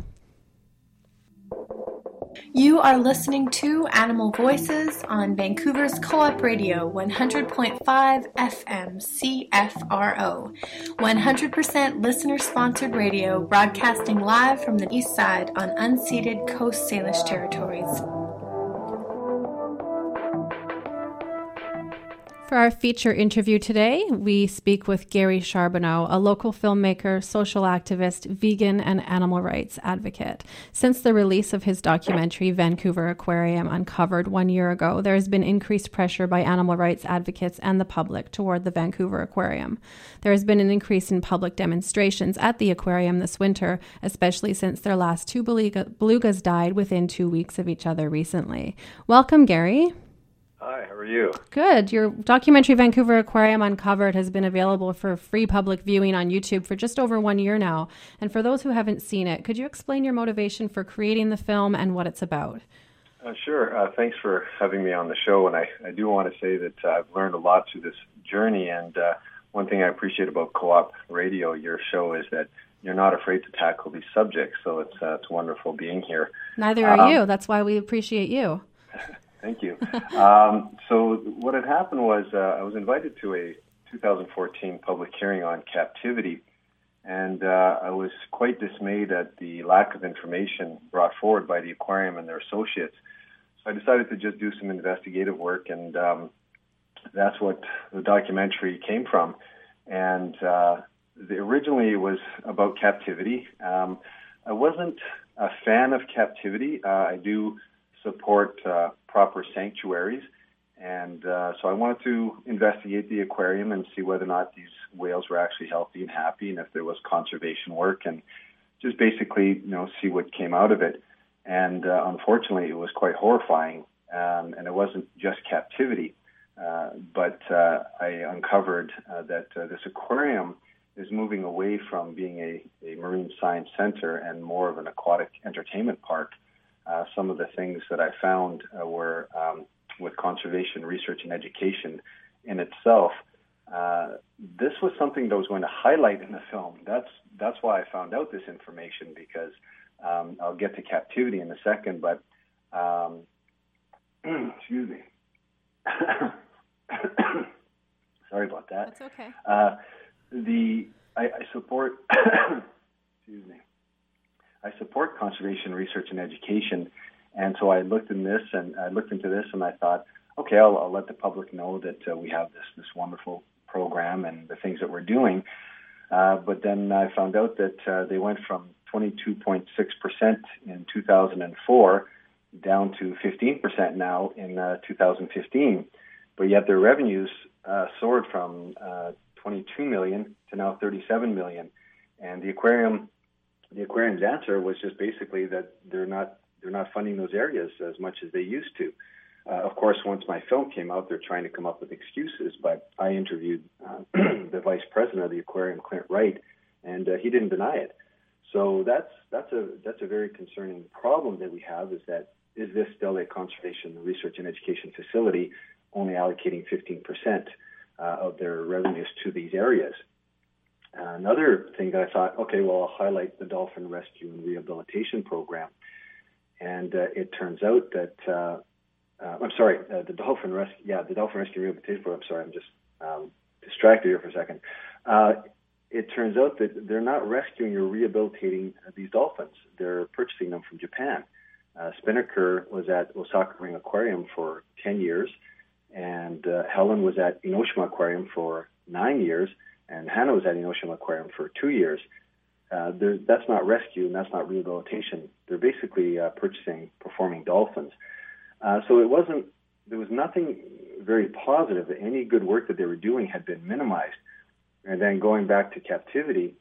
You are listening to Animal Voices on Vancouver's Co-op Radio, one hundred point five F M C F R O. one hundred percent listener-sponsored radio, broadcasting live from the east side on unceded Coast Salish territories. For our feature interview today, we speak with Gary Charbonneau, a local filmmaker, social activist, vegan, and animal rights advocate. Since the release of his documentary, Vancouver Aquarium Uncovered, one year ago, there has been increased pressure by animal rights advocates and the public toward the Vancouver Aquarium. There has been an increase in public demonstrations at the aquarium this winter, especially since their last two beluga- belugas died within two weeks of each other recently. Welcome, Gary. Hi, how are you? Good. Your documentary, Vancouver Aquarium Uncovered, has been available for free public viewing on YouTube for just over one year now. And for those who haven't seen it, could you explain your motivation for creating the film and what it's about? Uh, sure. Uh, thanks for having me on the show. And I, I do want to say that uh, I've learned a lot through this journey. And uh, one thing I appreciate about Co-op Radio, your show, is that you're not afraid to tackle these subjects. So it's, uh, it's wonderful being here. Neither are um, you. That's why we appreciate you. Thank you. um, so what had happened was uh, I was invited to a two thousand fourteen public hearing on captivity, and uh, I was quite dismayed at the lack of information brought forward by the aquarium and their associates. So I decided to just do some investigative work, and um, that's what the documentary came from. And uh, the, originally it was about captivity. Um, I wasn't a fan of captivity. Uh, I do support uh, proper sanctuaries, and uh, so I wanted to investigate the aquarium and see whether or not these whales were actually healthy and happy, and if there was conservation work, and just basically, you know, see what came out of it. And uh, unfortunately, it was quite horrifying, um, and it wasn't just captivity, uh, but uh, I uncovered uh, that uh, this aquarium is moving away from being a, a marine science center and more of an aquatic entertainment park. Uh, some of the things that I found uh, were um, with conservation research and education in itself. Uh, this was something that I was going to highlight in the film. That's that's why I found out this information, because um, I'll get to captivity in a second. But um, excuse me, sorry about that. That's okay. Uh, the I, I support. excuse me. I support conservation research and education, and so I looked in this and I looked into this, and I thought, okay, I'll, I'll let the public know that uh, we have this this wonderful program and the things that we're doing. Uh, but then I found out that uh, they went from twenty-two point six percent in two thousand four down to fifteen percent now in uh, two thousand fifteen. But yet their revenues uh, soared from uh, twenty-two million to now thirty-seven million, and the aquarium the aquarium's answer was just basically that they're not they're not funding those areas as much as they used to. Uh, of course, once my film came out, they're trying to come up with excuses, but I interviewed uh, the vice president of the aquarium, Clint Wright, and uh, he didn't deny it. So that's that's a that's a very concerning problem that we have, is that is this still a conservation research and education facility only allocating fifteen percent uh, of their revenues to these areas? Uh, another thing that I thought, okay, well, I'll highlight the Dolphin Rescue and Rehabilitation Program. And uh, it turns out that, uh, uh, I'm sorry, uh, the Dolphin Rescue, yeah, the Dolphin Rescue and Rehabilitation Program, I'm sorry, I'm just um, distracted here for a second. Uh, it turns out that they're not rescuing or rehabilitating uh, these dolphins. They're purchasing them from Japan. Uh, Spinnaker was at Osaka Ring Aquarium for ten years, and uh, Helen was at Enoshima Aquarium for nine years, and Hannah was at Enoshima Aquarium for two years. Uh, that's not rescue and that's not rehabilitation. They're basically uh, purchasing performing dolphins. Uh, so it wasn't, there was nothing very positive that any good work that they were doing had been minimized. And then going back to captivity,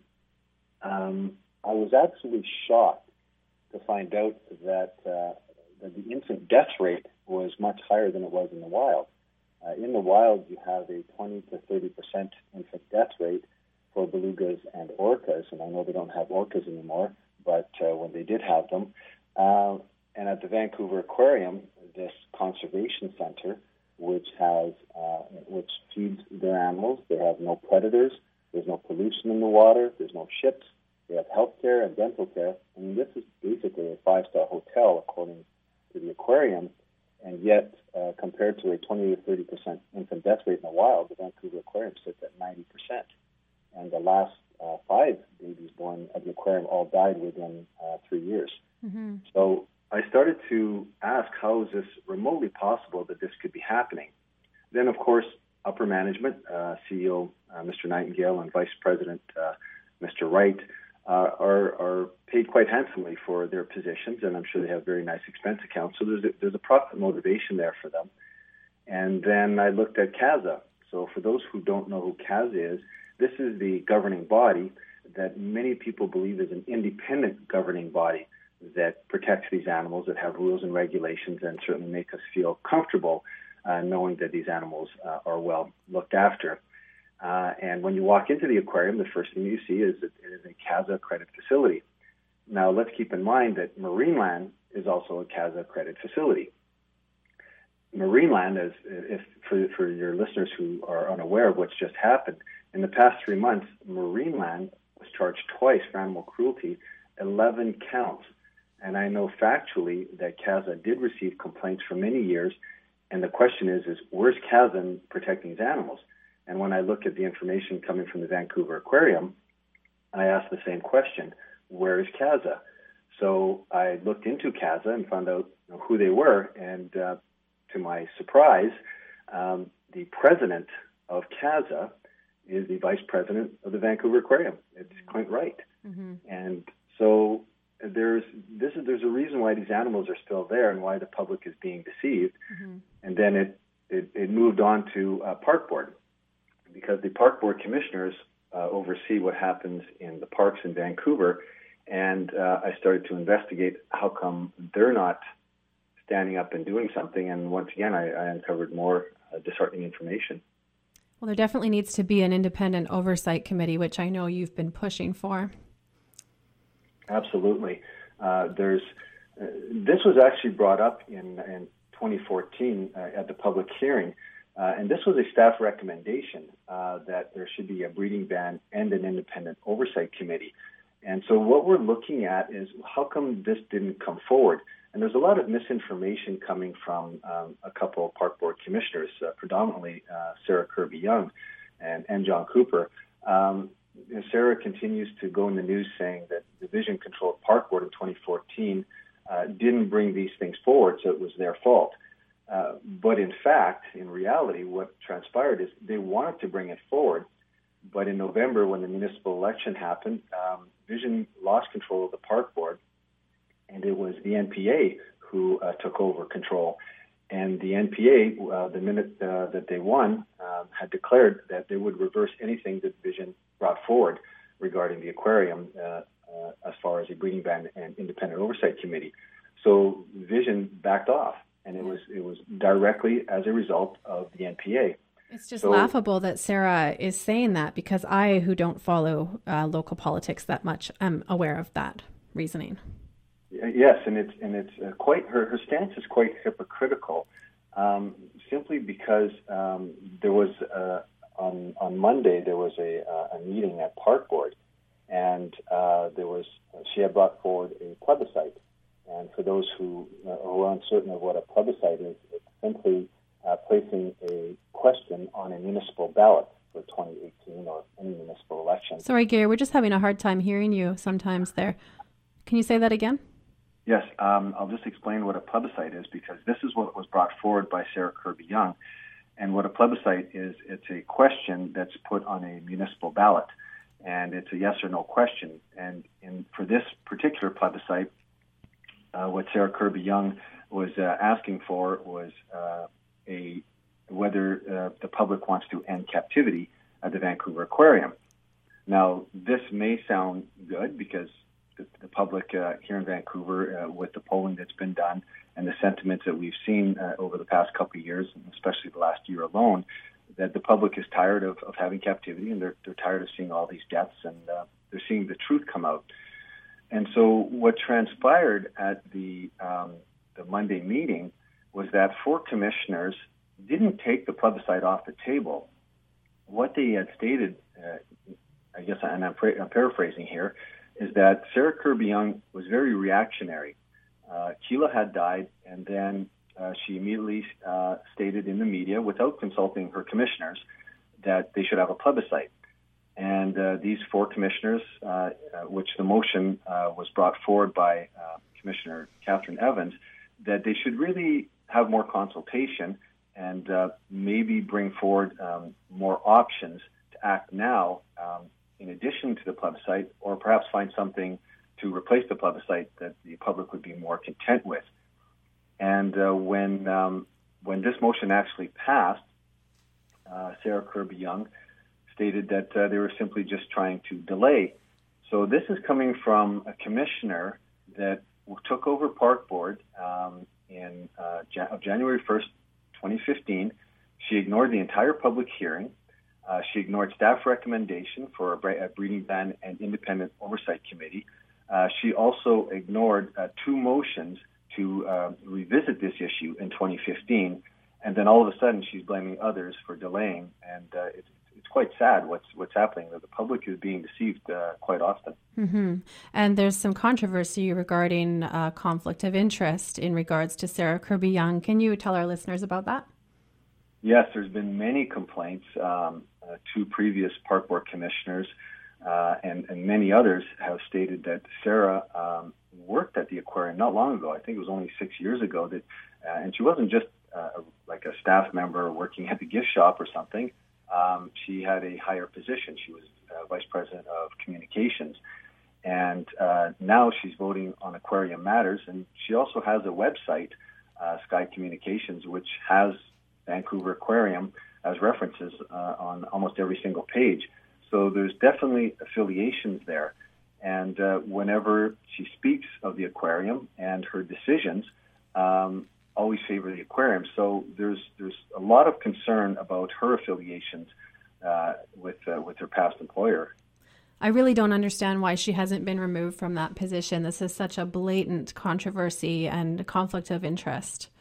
um, I was absolutely shocked to find out that, uh, that the infant death rate was much higher than it was in the wild. Uh, in the wild, you have a twenty to thirty percent infant death rate for belugas and orcas, and I know they don't have orcas anymore, but uh, when they did have them. Uh, and at the Vancouver Aquarium, this conservation center, which has, uh, which feeds their animals, they have no predators, there's no pollution in the water, there's no ships, they have health care and dental care. I mean, this is basically a five-star hotel, according to the aquarium, and yet, uh, compared to a twenty to thirty percent infant death rate in the wild, the Vancouver Aquarium sits at ninety percent. And the last uh, five babies born at the aquarium all died within uh, three years. Mm-hmm. So I started to ask, how is this remotely possible that this could be happening? Then, of course, upper management, uh, C E O uh, Mister Nightingale and Vice President uh, Mister Wright, uh, are, are paid quite handsomely for their positions, and I'm sure they have very nice expense accounts. So there's a, there's a profit motivation there for them. And then I looked at CAZA. So for those who don't know who CAZA is, this is the governing body that many people believe is an independent governing body that protects these animals, that have rules and regulations, and certainly make us feel comfortable uh, knowing that these animals uh, are well looked after. Uh, and when you walk into the aquarium, the first thing you see is that it is a CAZA accredited facility. Now, let's keep in mind that Marineland is also a CAZA accredited facility. Marineland, as if for, for your listeners who are unaware of what's just happened, in the past three months, Marineland was charged twice for animal cruelty, eleven counts. And I know factually that CAZA did receive complaints for many years. And the question is, is where's CAZA in protecting these animals? And when I look at the information coming from the Vancouver Aquarium, I asked the same question, where is CAZA? So I looked into CAZA and found out you know, who they were. And uh, to my surprise, um, the president of CAZA is the vice president of the Vancouver Aquarium. It's Clint Wright. Mm-hmm. And so there's this is there's a reason why these animals are still there and why the public is being deceived. Mm-hmm. And then it, it, it moved on to uh, Park Board, because the Park Board commissioners uh, oversee what happens in the parks in Vancouver. And uh, I started to investigate how come they're not standing up and doing something. And once again, I, I uncovered more uh, disheartening information. Well, there definitely needs to be an independent oversight committee, which I know you've been pushing for. Absolutely. Uh, there's uh, this was actually brought up in, in twenty fourteen uh, at the public hearing, uh, and this was a staff recommendation uh, that there should be a breeding ban and an independent oversight committee. And so what we're looking at is how come this didn't come forward? And there's a lot of misinformation coming from um, a couple of Park Board commissioners, uh, predominantly uh, Sarah Kirby-Young and, and John Cooper. Um, Sarah continues to go in the news saying that the Division Control of Park Board in twenty fourteen uh, didn't bring these things forward, so it was their fault. Uh, but in fact, in reality, what transpired is they wanted to bring it forward, but in November, when the municipal election happened, um, Vision lost control of the Park Board, and it was the N P A who uh, took over control. And the N P A, uh, the minute uh, that they won, um, had declared that they would reverse anything that Vision brought forward regarding the aquarium. Uh, uh, uh, as far as a breeding ban and independent oversight committee. So Vision backed off, and it was it was directly as a result of the N P A. It's just so, laughable that Sarah is saying that, because I, who don't follow uh, local politics that much, am aware of that reasoning. Yes, and it's and it's uh, quite her her stance is quite hypocritical, um, simply because um, there was uh, on on Monday there was a uh, a meeting at Park Board, and uh, there was she had brought forward a plebiscite, and for those who uh, who are uncertain of what a plebiscite is, it's simply uh, placing a question on a municipal ballot for twenty eighteen or any municipal election. Sorry, Gary, we're just having a hard time hearing you sometimes there. Can you say that again? Yes, um, I'll just explain what a plebiscite is, because this is what was brought forward by Sarah Kirby-Yung. And what a plebiscite is, it's a question that's put on a municipal ballot, and it's a yes or no question. And in, for this particular plebiscite, uh, what Sarah Kirby-Yung was uh, asking for was uh, a whether uh, the public wants to end captivity at the Vancouver Aquarium. Now, this may sound good because the, the public uh, here in Vancouver, uh, with the polling that's been done and the sentiments that we've seen uh, over the past couple of years, and especially the last year alone, that the public is tired of, of having captivity, and they're, they're tired of seeing all these deaths, and uh, they're seeing the truth come out. And so what transpired at the um, the Monday meeting was that four commissioners didn't take the plebiscite off the table. What they had stated, uh, I guess, and I'm, pra- I'm paraphrasing here, is that Sarah Kirby-Yung was very reactionary. Uh, Keela had died, and then uh, she immediately uh, stated in the media, without consulting her commissioners, that they should have a plebiscite. And uh, these four commissioners, uh, uh, which the motion uh, was brought forward by uh, Commissioner Catherine Evans, that they should really have more consultation and uh, maybe bring forward um, more options to act now um, in addition to the plebiscite, or perhaps find something to replace the plebiscite that the public would be more content with. And uh, when um, when this motion actually passed, uh, Sarah Kirby-Yung stated that uh, they were simply just trying to delay. So this is coming from a commissioner that took over Park Board um, in uh, Jan- January first, twenty fifteen. She ignored the entire public hearing. Uh, she ignored staff recommendation for a, bre- a breeding ban and independent oversight committee. Uh, she also ignored uh, two motions to uh, revisit this issue in twenty fifteen, and then all of a sudden she's blaming others for delaying, and uh, it's, it's quite sad what's what's happening. The public is being deceived uh, quite often. Mm-hmm. And there's some controversy regarding uh, conflict of interest in regards to Sarah Kirby-Yung. Can you tell our listeners about that? Yes, there's been many complaints um, uh, to previous Park Board commissioners, uh, and, and many others have stated that Sarah um, worked at the aquarium not long ago. I think it was only six years ago, that, uh, and she wasn't just uh, like a staff member working at the gift shop or something. Um, she had a higher position. She was uh, vice president of communications, and uh, now she's voting on aquarium matters. And she also has a website, uh, Sky Communications, which has Vancouver Aquarium as references uh, on almost every single page. So there's definitely affiliations there. And uh, whenever she speaks of the aquarium and her decisions, um, always favor the aquarium. So there's there's a lot of concern about her affiliations uh, with uh, with her past employer. I really don't understand why she hasn't been removed from that position. This is such a blatant controversy and conflict of interest.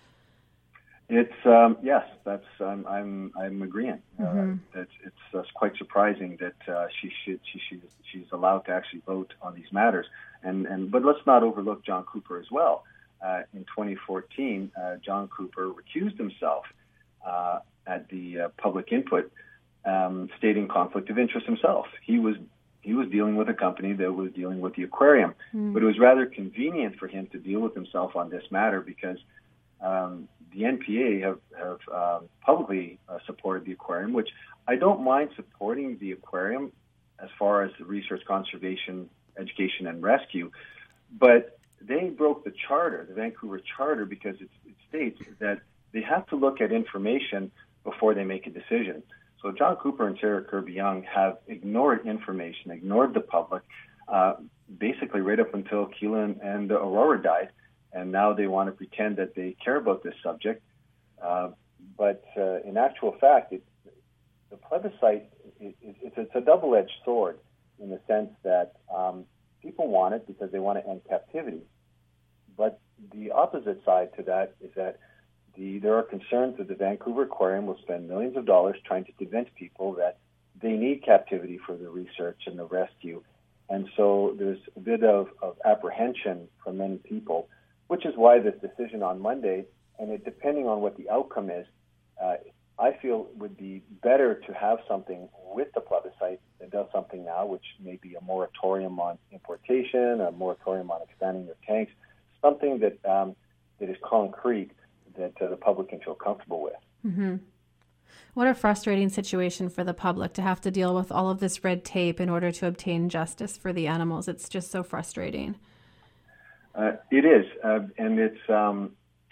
It's um, yes, that's um, I'm I'm agreeing. Mm-hmm. Uh, it's it's uh, quite surprising that uh, she should she should she's allowed to actually vote on these matters. And and but let's not overlook John Cooper as well. Uh, in twenty fourteen, uh, John Cooper recused himself uh, at the uh, public input, um, stating conflict of interest himself. He was he was dealing with a company that was dealing with the aquarium, mm. but it was rather convenient for him to deal with himself on this matter because um, the N P A have, have um, publicly uh, supported the aquarium, which I don't mind supporting the aquarium as far as the research, conservation, education, and rescue, but they broke the charter, the Vancouver Charter, because it, it states that they have to look at information before they make a decision. So John Cooper and Sarah Kirby-Yung have ignored information, ignored the public, uh, basically right up until Keela and, and Aurora died. And now they want to pretend that they care about this subject. Uh, but uh, in actual fact, it, the plebiscite, it, it, it's, it's a double-edged sword in the sense that um, people want it because they want to end captivity. But the opposite side to that is that the, there are concerns that the Vancouver Aquarium will spend millions of dollars trying to convince people that they need captivity for the research and the rescue. And so there's a bit of, of apprehension from many people, which is why this decision on Monday, and it, depending on what the outcome is, uh, I feel it would be better to have something with the plebiscite that does something now, which may be a moratorium on importation, a moratorium on expanding their tanks, something that um, that is concrete that uh, the public can feel comfortable with. Mm-hmm. What a frustrating situation for the public to have to deal with all of this red tape in order to obtain justice for the animals. It's just so frustrating. Uh, it is, uh, and it's um,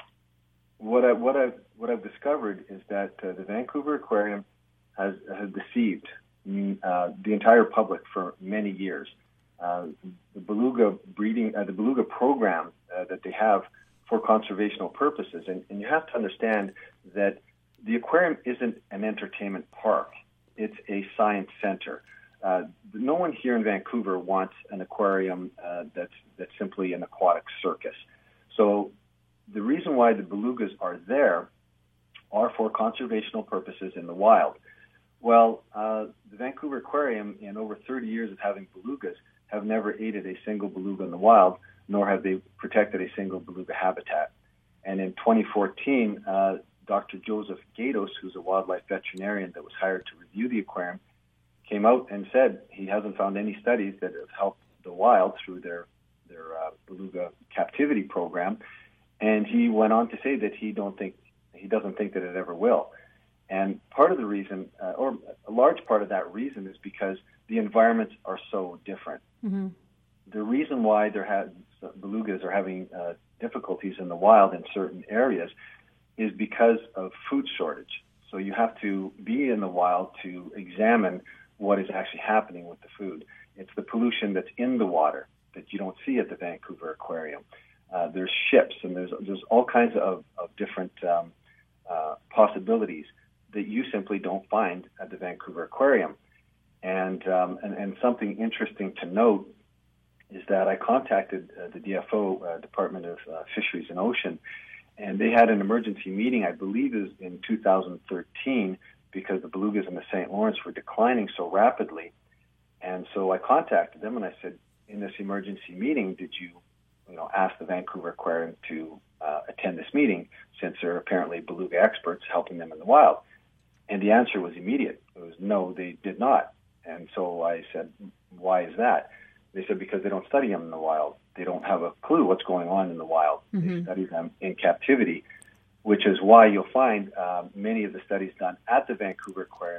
what I what I what I've discovered is that uh, the Vancouver Aquarium has has deceived uh, the entire public for many years. Uh, the beluga breeding, uh, the beluga program uh, that they have for conservational purposes, and, and you have to understand that the aquarium isn't an entertainment park; it's a science center. Uh, no one here in Vancouver wants an aquarium uh, that's that's simply an aquatic circus. So the reason why the belugas are there are for conservational purposes in the wild. Well, uh, the Vancouver Aquarium, in over thirty years of having belugas, have never aided a single beluga in the wild, nor have they protected a single beluga habitat. And in twenty fourteen, uh, Doctor Joseph Gatos, who's a wildlife veterinarian that was hired to review the aquarium, came out and said he hasn't found any studies that have helped the wild through their their uh, beluga captivity program, and he went on to say that he don't think he doesn't think that it ever will. And part of the reason, uh, or a large part of that reason, is because the environments are so different. Mm-hmm. The reason why there has belugas are having uh, difficulties in the wild in certain areas is because of food shortage. So you have to be in the wild to examine what is actually happening with the food. It's the pollution that's in the water that you don't see at the Vancouver Aquarium. Uh, there's ships, and there's there's all kinds of, of different um, uh, possibilities that you simply don't find at the Vancouver Aquarium. And, um, and, and something interesting to note is that I contacted uh, the D F O, uh, Department of uh, Fisheries and Ocean, and they had an emergency meeting, I believe it was in two thousand thirteen, because the belugas in the Saint Lawrence were declining so rapidly. And so I contacted them and I said, in this emergency meeting, did you, you know, ask the Vancouver Aquarium to uh, attend this meeting, since they're apparently beluga experts helping them in the wild? And the answer was immediate. It was no, they did not. And so I said, why is that? They said, because they don't study them in the wild. They don't have a clue what's going on in the wild. Mm-hmm. They study them in captivity, which is why you'll find uh, many of the studies done at the Vancouver Aquarium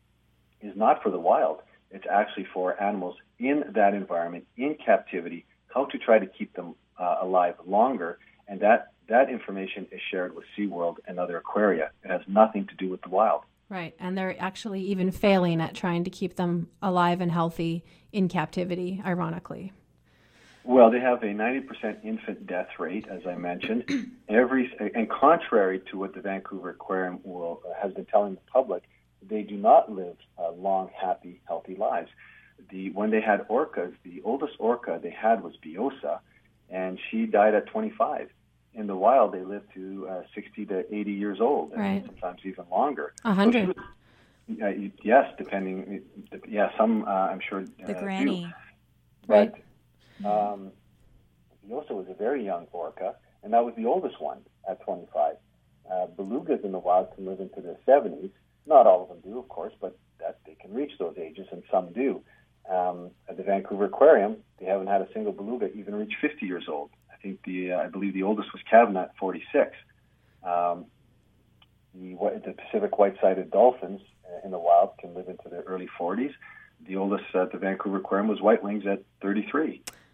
is not for the wild. It's actually for animals in that environment, in captivity, how to try to keep them uh, alive longer. And that, that information is shared with SeaWorld and other aquaria. It has nothing to do with the wild. Right, and they're actually even failing at trying to keep them alive and healthy in captivity, ironically. Well, they have a ninety percent infant death rate, as I mentioned. Every and contrary to what the Vancouver Aquarium will, uh, has been telling the public, they do not live uh, long, happy, healthy lives. The when they had orcas, the oldest orca they had was Biosa, and she died at twenty-five. In the wild, they live to uh, sixty to eighty years old, and right. sometimes even longer. A hundred. So uh, yes, depending. Yeah, some uh, I'm sure. Uh, the granny. Do. But, right. Um, Biosa was a very young orca, and that was the oldest one at twenty-five. Uh, belugas in the wild can live into their seventies. Not all of them do, of course, but that they can reach those ages, and some do. Um, at the Vancouver Aquarium, they haven't had a single beluga even reach fifty years old. I think the uh, I believe the oldest was Kavna at forty-six. Um, the, the Pacific white-sided dolphins uh, in the wild can live into their early forties. The oldest at the Vancouver Aquarium was white wings at thirty-three.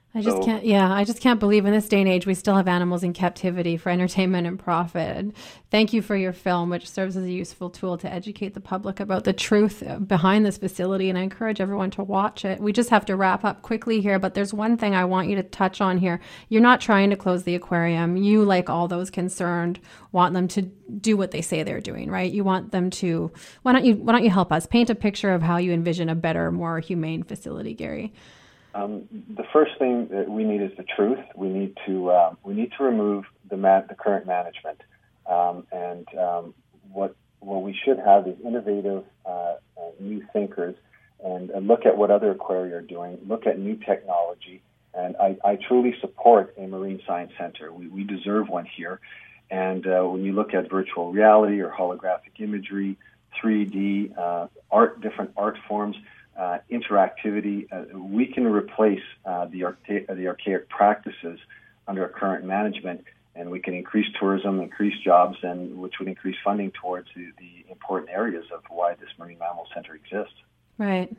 I just So- can't, yeah, I just can't believe in this day and age we still have animals in captivity for entertainment and profit. And thank you for your film, which serves as a useful tool to educate the public about the truth behind this facility. And I encourage everyone to watch it. We just have to wrap up quickly here, but there's one thing I want you to touch on here. You're not trying to close the aquarium. You, like all those concerned, want them to do what they say they're doing, right? You want them to, why don't you, why don't you help us paint a picture of how you envision a better, more humane facility, Gary? Um, the first thing that we need is the truth. We need to uh, we need to remove the ma- the current management, um, and um, what what we should have is innovative uh, uh, new thinkers, and uh, look at what other aquaria are doing. Look at new technology, and I, I truly support a marine science center. We we deserve one here, and uh, when you look at virtual reality or holographic imagery, three D uh, art, different art forms. Uh, interactivity, uh, we can replace uh, the, archa- the archaic practices under our current management, and we can increase tourism, increase jobs, and which would increase funding towards the, the important areas of why this Marine Mammal Center exists. Right.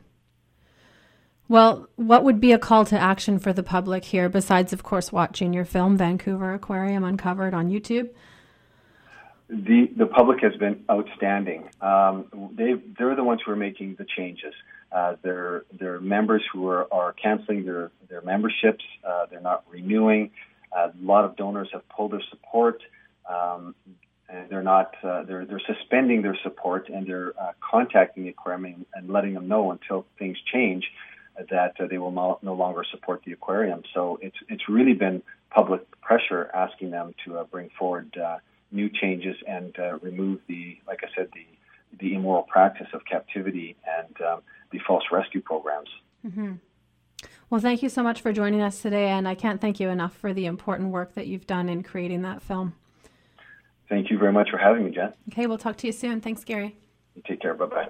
Well, what would be a call to action for the public here, besides, of course, watching your film, Vancouver Aquarium Uncovered, on YouTube? The the public has been outstanding. Um, they they're the ones who are making the changes. Uh, they're they're members who are, are canceling their their memberships. Uh, they're not renewing. Uh, a lot of donors have pulled their support, um, and they're not. Uh, they're they're suspending their support, and they're uh, contacting the aquarium and, and letting them know until things change uh, that uh, they will no, no longer support the aquarium. So it's it's really been public pressure asking them to uh, bring forward Uh, new changes and uh, remove the, like I said, the the immoral practice of captivity and um, the false rescue programs. Mm-hmm. Well, thank you so much for joining us today, and I can't thank you enough for the important work that you've done in creating that film. Thank you very much for having me, Jen. Okay, we'll talk to you soon. Thanks, Gary. You take care. Bye-bye.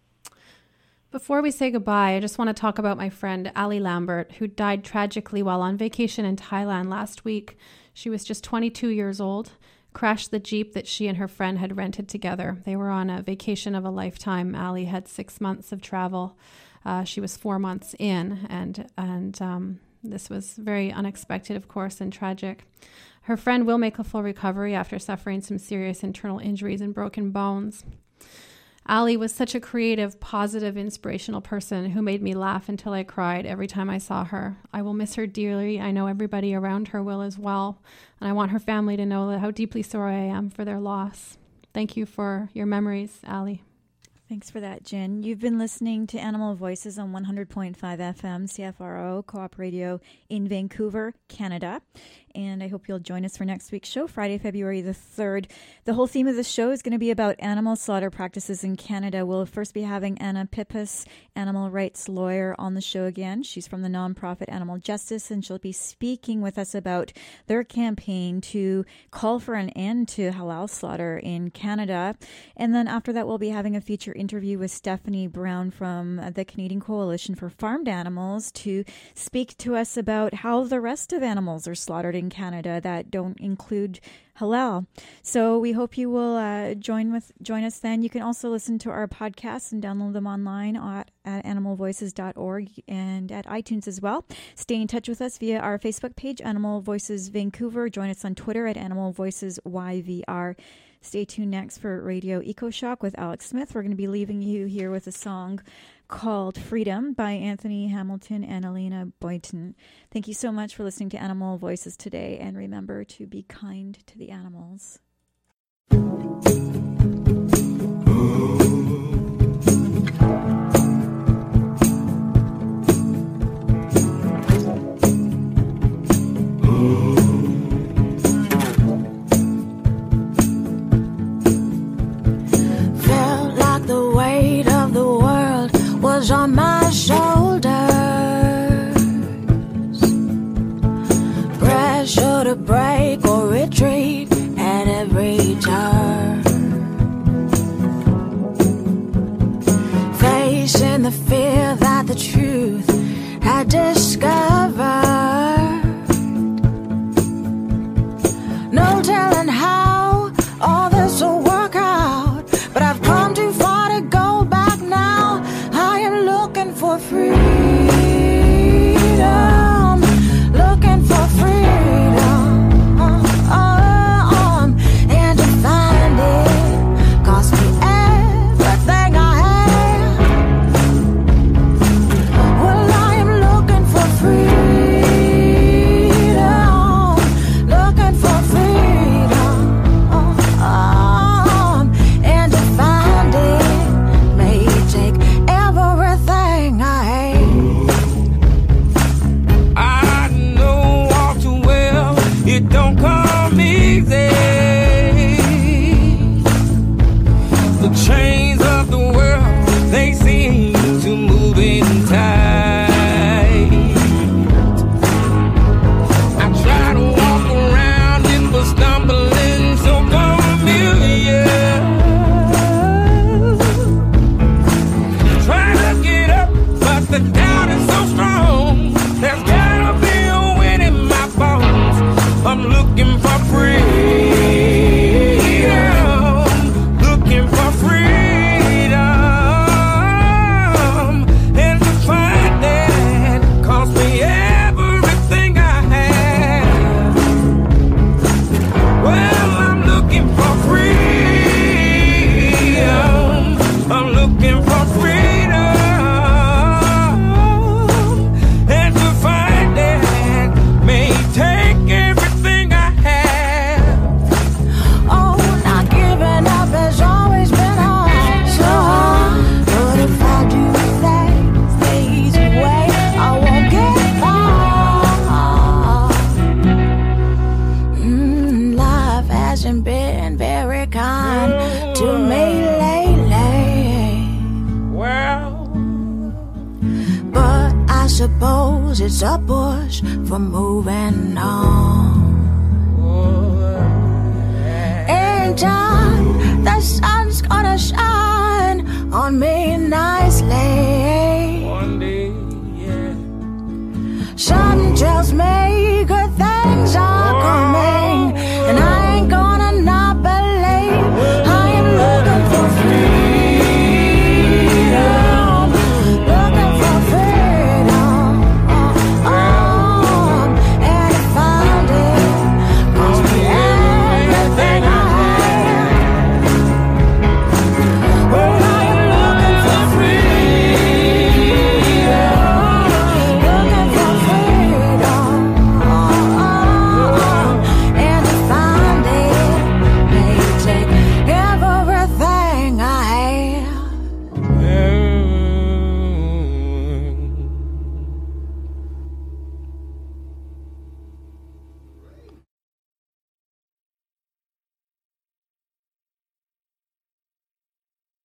Before we say goodbye, I just want to talk about my friend Ali Lambert, who died tragically while on vacation in Thailand last week. She was just twenty-two years old. Crashed the Jeep that she and her friend had rented together. They were on a vacation of a lifetime. Ali had six months of travel. Uh, she was four months in, and and um, this was very unexpected, of course, and tragic. Her friend will make a full recovery after suffering some serious internal injuries and broken bones. Ali was such a creative, positive, inspirational person who made me laugh until I cried every time I saw her. I will miss her dearly. I know everybody around her will as well. And I want her family to know how deeply sorry I am for their loss. Thank you for your memories, Ali. Thanks for that, Jen. You've been listening to Animal Voices on one hundred point five F M, C F R O, Co-op Radio in Vancouver, Canada. And I hope you'll join us for next week's show, Friday, February the third. The whole theme of the show is going to be about animal slaughter practices in Canada. We'll first be having Anna Pippas, animal rights lawyer, on the show again. She's from the nonprofit Animal Justice, and she'll be speaking with us about their campaign to call for an end to halal slaughter in Canada. And then after that, we'll be having a feature interview with Stephanie Brown from the Canadian Coalition for Farmed Animals to speak to us about how the rest of animals are slaughtered in Canada that don't include halal. So we hope you will uh, join with join us then. You can also listen to our podcasts and download them online at, at animal voices dot org and at iTunes as well. Stay in touch with us via our Facebook page, Animal Voices Vancouver. Join us on Twitter at Animal Voices Y V R. Stay tuned next for Radio Eco Shock with Alex Smith. We're going to be leaving you here with a song called Freedom by Anthony Hamilton and Elena Boynton. Thank you so much for listening to Animal Voices today, and remember to be kind to the animals. Felt like the weight of the world was on my shoulders. Pressure to break or retreat at every turn. Facing the fear that the truth had discovered. No telling how all this will work out, but I've come too far to go back now. I am looking for freedom. I suppose it's a push for moving on. In time, the sun's gonna shine on me nicely. One day, yeah. Shine